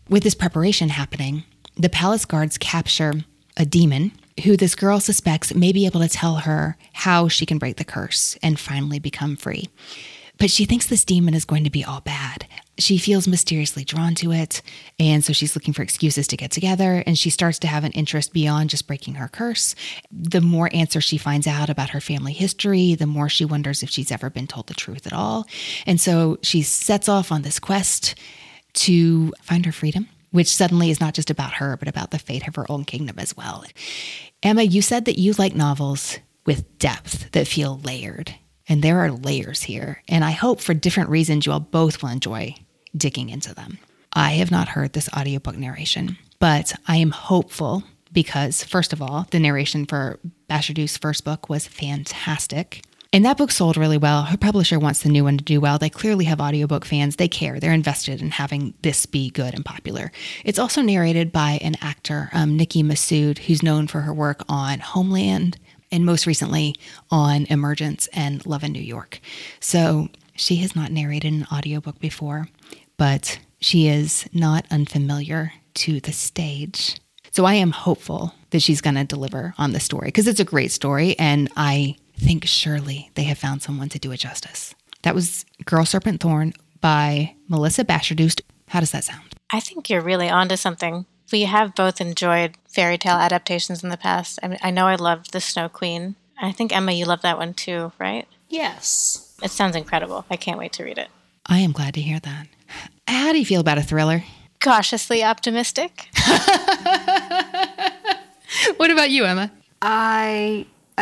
With this preparation happening, the palace guards capture a demon who this girl suspects may be able to tell her how she can break the curse and finally become free. But she thinks this demon is going to be all bad. She feels mysteriously drawn to it, and so she's looking for excuses to get together, and she starts to have an interest beyond just breaking her curse. The more answers she finds out about her family history, the more she wonders if she's ever been told the truth at all. And so she sets off on this quest to find her freedom, which suddenly is not just about her, but about the fate of her own kingdom as well. Emma, you said that you like novels with depth that feel layered. And there are layers here. And I hope for different reasons you all both will enjoy digging into them. I have not heard this audiobook narration, but I am hopeful because, first of all, the narration for Bashardou's first book was fantastic. And that book sold really well. Her publisher wants the new one to do well. They clearly have audiobook fans. They care. They're invested in having this be good and popular. It's also narrated by an actor, um, Nikki Massoud, who's known for her work on Homeland and most recently on Emergence and Love in New York. So she has not narrated an audiobook before, but she is not unfamiliar to the stage. So I am hopeful that she's going to deliver on the story because it's a great story, and I think surely they have found someone to do it justice. That was Girl Serpent Thorn by Melissa Bashardou. How does that sound? I think you're really onto something. We have both enjoyed fairy tale adaptations in the past. I mean, I know I loved The Snow Queen. I think, Emma, you love that one too, right? Yes. It sounds incredible. I can't wait to read it. I am glad to hear that. How do you feel about a thriller? Cautiously optimistic. What about you, Emma? I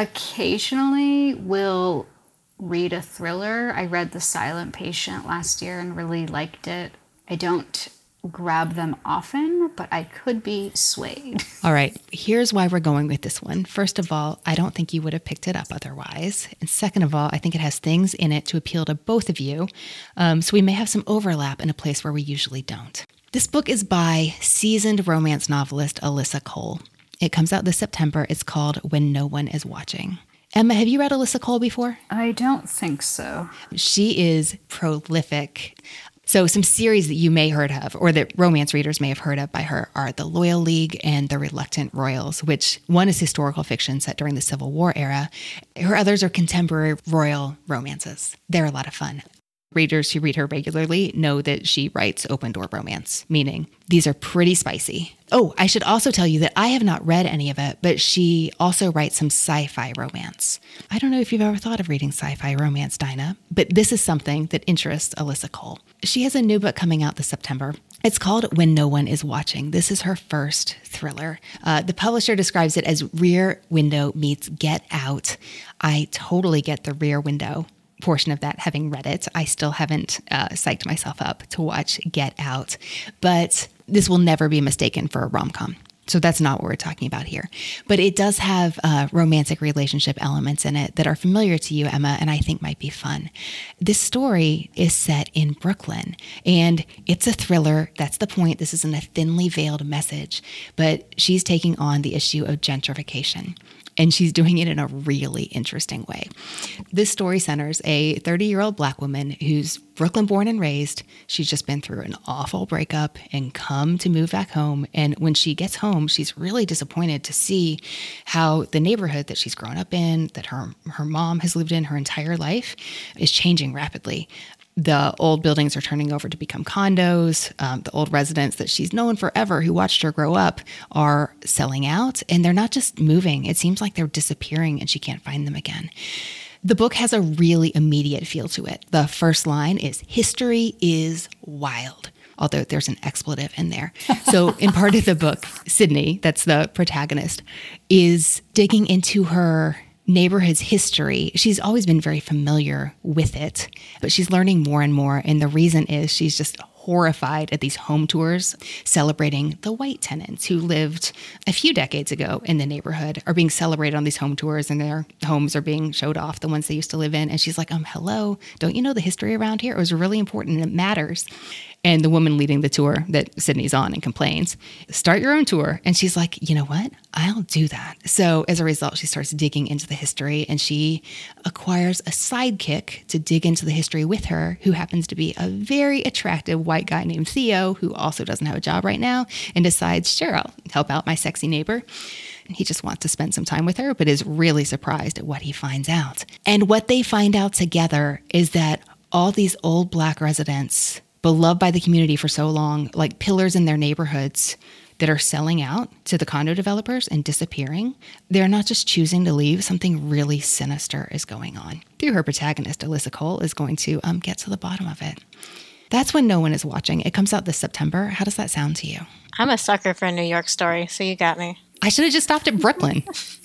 occasionally will read a thriller. I read The Silent Patient last year and really liked it. I don't grab them often, but I could be swayed. All right, here's why we're going with this one. First of all, I don't think you would have picked it up otherwise. And second of all, I think it has things in it to appeal to both of you. Um, so we may have some overlap in a place where we usually don't. This book is by seasoned romance novelist Alyssa Cole. It comes out this September. It's called When No One Is Watching. Emma, have you read Alyssa Cole before? I don't think so. She is prolific. So some series that you may have heard of, or that romance readers may have heard of by her, are The Loyal League and The Reluctant Royals, which one is historical fiction set during the Civil War era. Her others are contemporary royal romances. They're a lot of fun. Readers who read her regularly know that she writes open-door romance, meaning these are pretty spicy. Oh, I should also tell you that I have not read any of it, but she also writes some sci-fi romance. I don't know if you've ever thought of reading sci-fi romance, Dinah, but this is something that interests Alyssa Cole. She has a new book coming out this September. It's called When No One Is Watching. This is her first thriller. Uh, the publisher describes it as Rear Window meets Get Out. I totally get the Rear Window portion of that, having read it. I still haven't uh, psyched myself up to watch Get Out, but this will never be mistaken for a rom-com. So that's not what we're talking about here. But it does have uh, romantic relationship elements in it that are familiar to you, Emma, and I think might be fun. This story is set in Brooklyn, and it's a thriller. That's the point. This isn't a thinly veiled message, but she's taking on the issue of gentrification. And she's doing it in a really interesting way. This story centers a thirty-year-old Black woman who's Brooklyn born and raised. She's just been through an awful breakup and come to move back home. And when she gets home, she's really disappointed to see how the neighborhood that she's grown up in, that her, her mom has lived in her entire life, is changing rapidly. The old buildings are turning over to become condos. Um, the old residents that she's known forever, who watched her grow up, are selling out. And they're not just moving. It seems like they're disappearing and she can't find them again. The book has a really immediate feel to it. The first line is, "History is wild," although there's an expletive in there. So in part of the book, Sydney, that's the protagonist, is digging into her neighborhood's history. She's always been very familiar with it, but she's learning more and more. And the reason is she's just horrified at these home tours celebrating the white tenants who lived a few decades ago in the neighborhood are being celebrated on these home tours, and their homes are being showed off, the ones they used to live in. And she's like, um, hello, don't you know the history around here? It was really important and it matters. And the woman leading the tour that Sydney's on and complains, start your own tour. And she's like, you know what? I'll do that. So as a result, she starts digging into the history, and she acquires a sidekick to dig into the history with her, who happens to be a very attractive white white guy named Theo, who also doesn't have a job right now, and decides, sure, I'll help out my sexy neighbor. He just wants to spend some time with her, but is really surprised at what he finds out. And what they find out together is that all these old Black residents, beloved by the community for so long, like pillars in their neighborhoods, that are selling out to the condo developers and disappearing, they're not just choosing to leave. Something really sinister is going on. Through her protagonist, Alyssa Cole is going to um, get to the bottom of it. That's When No One Is Watching. It comes out this September. How does that sound to you? I'm a sucker for a New York story, so you got me. I should have just stopped at Brooklyn.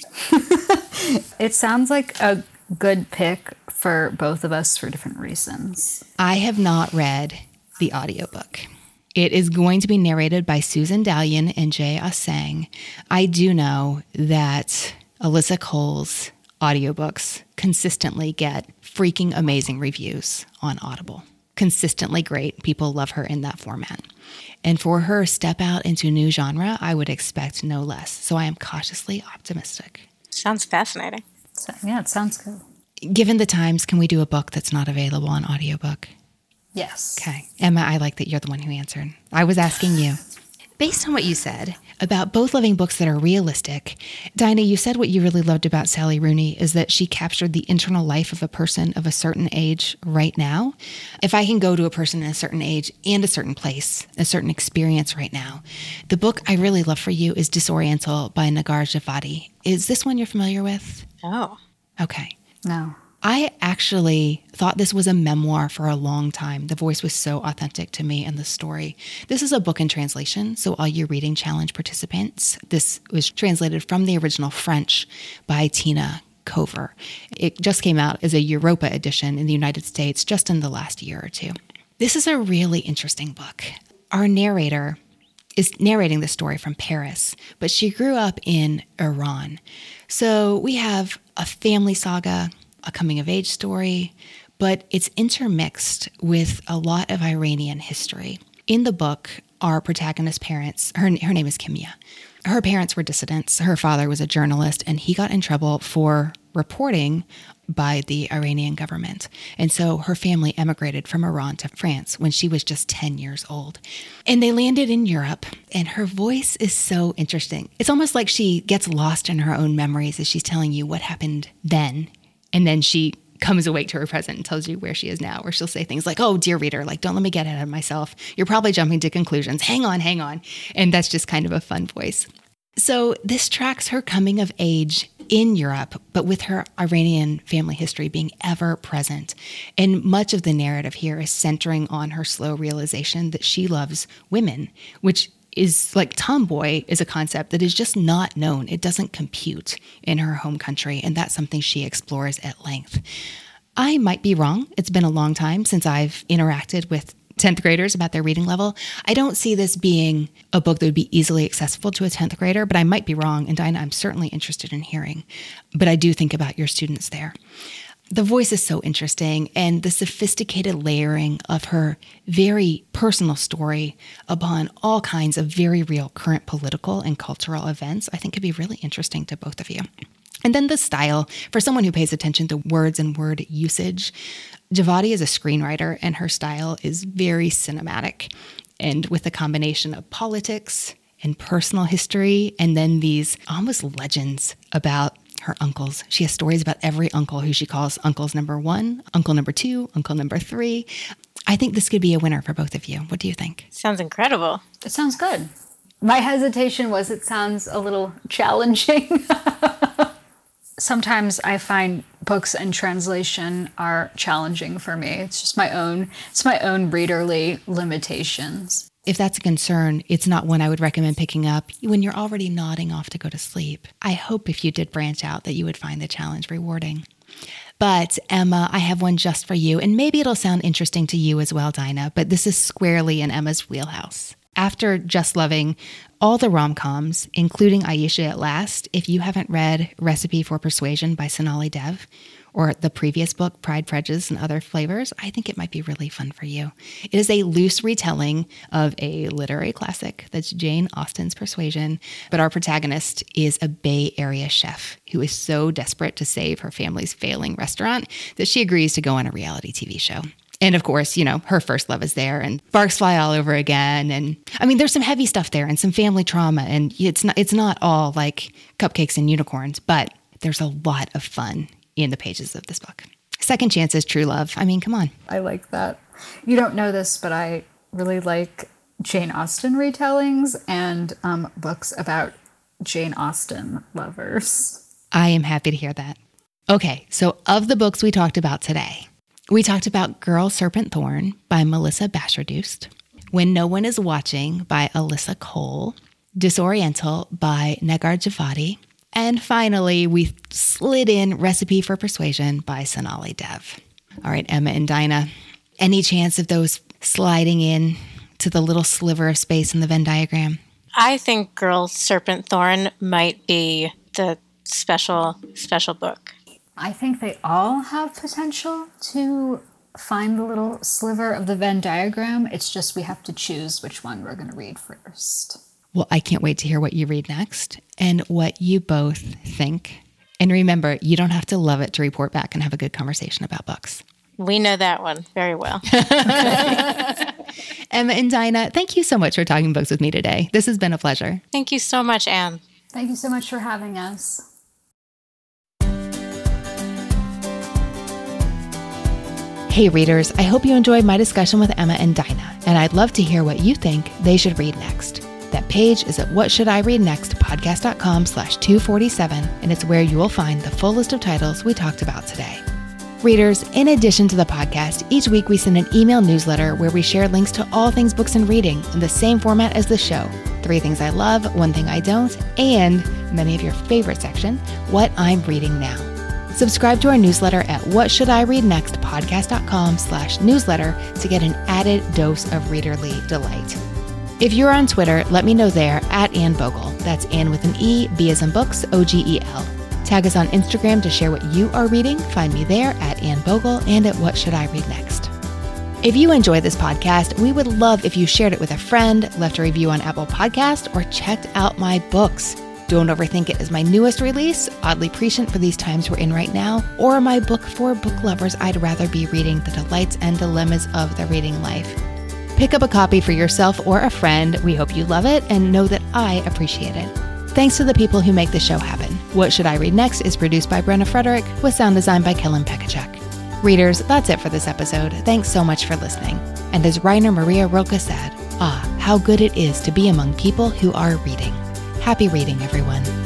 It sounds like a good pick for both of us for different reasons. I have not read the audiobook. It is going to be narrated by Susan Dallion and Jay Asang. I do know that Alyssa Cole's audiobooks consistently get freaking amazing reviews on Audible. Consistently great. People love her in that format. And for her step out into a new genre, I would expect no less. So I am cautiously optimistic. Sounds fascinating. So, yeah, it sounds good. Given the times, can we do a book that's not available on audiobook? Yes. Okay. Emma, I like that you're the one who answered. I was asking you. Based on what you said about both loving books that are realistic, Dinah, you said what you really loved about Sally Rooney is that she captured the internal life of a person of a certain age right now. If I can go to a person in a certain age and a certain place, a certain experience right now, the book I really love for you is Disoriental by Nagar Javadi. Is this one you're familiar with? Oh. Okay. No. I actually thought this was a memoir for a long time. The voice was so authentic to me and the story. This is a book in translation, so all you reading challenge participants, this was translated from the original French by Tina Cover. It just came out as a Europa edition in the United States just in the last year or two. This is a really interesting book. Our narrator is narrating the story from Paris, but she grew up in Iran. So we have a family saga, a coming-of-age story, but it's intermixed with a lot of Iranian history. In the book, our protagonist's parents, her, her name is Kimia. Her parents were dissidents. Her father was a journalist, and he got in trouble for reporting by the Iranian government. And so her family emigrated from Iran to France when she was just ten years old. And they landed in Europe, and her voice is so interesting. It's almost like she gets lost in her own memories as she's telling you what happened then. And then she comes awake to her present and tells you where she is now, where she'll say things like, oh, dear reader, like, don't let me get ahead of myself. You're probably jumping to conclusions. Hang on, hang on. And that's just kind of a fun voice. So this tracks her coming of age in Europe, but with her Iranian family history being ever present. And much of the narrative here is centering on her slow realization that she loves women, which is like tomboy is a concept that is just not known. It doesn't compute in her home country, and that's something she explores at length. I might be wrong. It's been a long time since I've interacted with tenth graders about their reading level. I don't see this being a book that would be easily accessible to a tenth grader, but I might be wrong. And Dinah, I'm certainly interested in hearing. But I do think about your students there. The voice is so interesting, and the sophisticated layering of her very personal story upon all kinds of very real current political and cultural events, I think could be really interesting to both of you. And then the style, for someone who pays attention to words and word usage, Javadi is a screenwriter, and her style is very cinematic, and with a combination of politics and personal history, and then these almost legends about her uncles. She has stories about every uncle who she calls uncles number one, uncle number two, uncle number three. I think this could be a winner for both of you. What do you think? Sounds incredible. It sounds good. My hesitation was it sounds a little challenging. Sometimes I find books in translation are challenging for me. It's just my own, it's my own readerly limitations. If that's a concern, it's not one I would recommend picking up when you're already nodding off to go to sleep. I hope if you did branch out that you would find the challenge rewarding. But Emma, I have one just for you, and maybe it'll sound interesting to you as well, Dinah, but this is squarely in Emma's wheelhouse. After just loving all the rom-coms, including Aisha at Last, if you haven't read Recipe for Persuasion by Sonali Dev, or the previous book, Pride, Prejudice, and Other Flavors, I think it might be really fun for you. It is a loose retelling of a literary classic that's Jane Austen's Persuasion, but our protagonist is a Bay Area chef who is so desperate to save her family's failing restaurant that she agrees to go on a reality T V show. And of course, you know, her first love is there and sparks fly all over again. And I mean, there's some heavy stuff there and some family trauma. And it's not, it's not all like cupcakes and unicorns, but there's a lot of fun in the pages of this book. Second chances, true love. I mean, come on. I like that. You don't know this, but I really like Jane Austen retellings and um, books about Jane Austen lovers. I am happy to hear that. Okay, so of the books we talked about today, we talked about Girl, Serpent, Thorn by Melissa Bashardoust, When No One Is Watching by Alyssa Cole, Disoriental by Negar Javadi, and finally, we slid in Recipe for Persuasion by Sonali Dev. All right, Emma and Dinah, any chance of those sliding in to the little sliver of space in the Venn diagram? I think Girl, Serpent, Thorn might be the special, special book. I think they all have potential to find the little sliver of the Venn diagram. It's just we have to choose which one we're going to read first. Well, I can't wait to hear what you read next and what you both think. And remember, you don't have to love it to report back and have a good conversation about books. We know that one very well. Emma and Dinah, thank you so much for talking books with me today. This has been a pleasure. Thank you so much, Anne. Thank you so much for having us. Hey readers, I hope you enjoyed my discussion with Emma and Dinah, and I'd love to hear what you think they should read next. That page is at what should I read next podcast.com slash 247, and it's where you will find the full list of titles we talked about today. Readers, in addition to the podcast, each week we send an email newsletter where we share links to all things books and reading in the same format as the show. Three things I love, one thing I don't, and many of your favorite section, what I'm reading now. Subscribe to our newsletter at what should I read next podcast.com slash newsletter to get an added dose of readerly delight. If you're on Twitter, let me know there at Anne Bogle. That's Anne with an E, B as in books, O G E L. Tag us on Instagram to share what you are reading. Find me there at Anne Bogle and at What Should I Read Next. If you enjoy this podcast, we would love if you shared it with a friend, left a review on Apple Podcasts, or checked out my books. Don't Overthink It is my newest release, oddly prescient for these times we're in right now, or my book for book lovers I'd rather be reading, The Delights and Dilemmas of the Reading Life. Pick up a copy for yourself or a friend. We hope you love it and know that I appreciate it. Thanks to the people who make the show happen. What Should I Read Next is produced by Brenna Frederick with sound design by Kellen Pekacek. Readers, that's it for this episode. Thanks so much for listening. And as Rainer Maria Rilke said, ah, how good it is to be among people who are reading. Happy reading, everyone.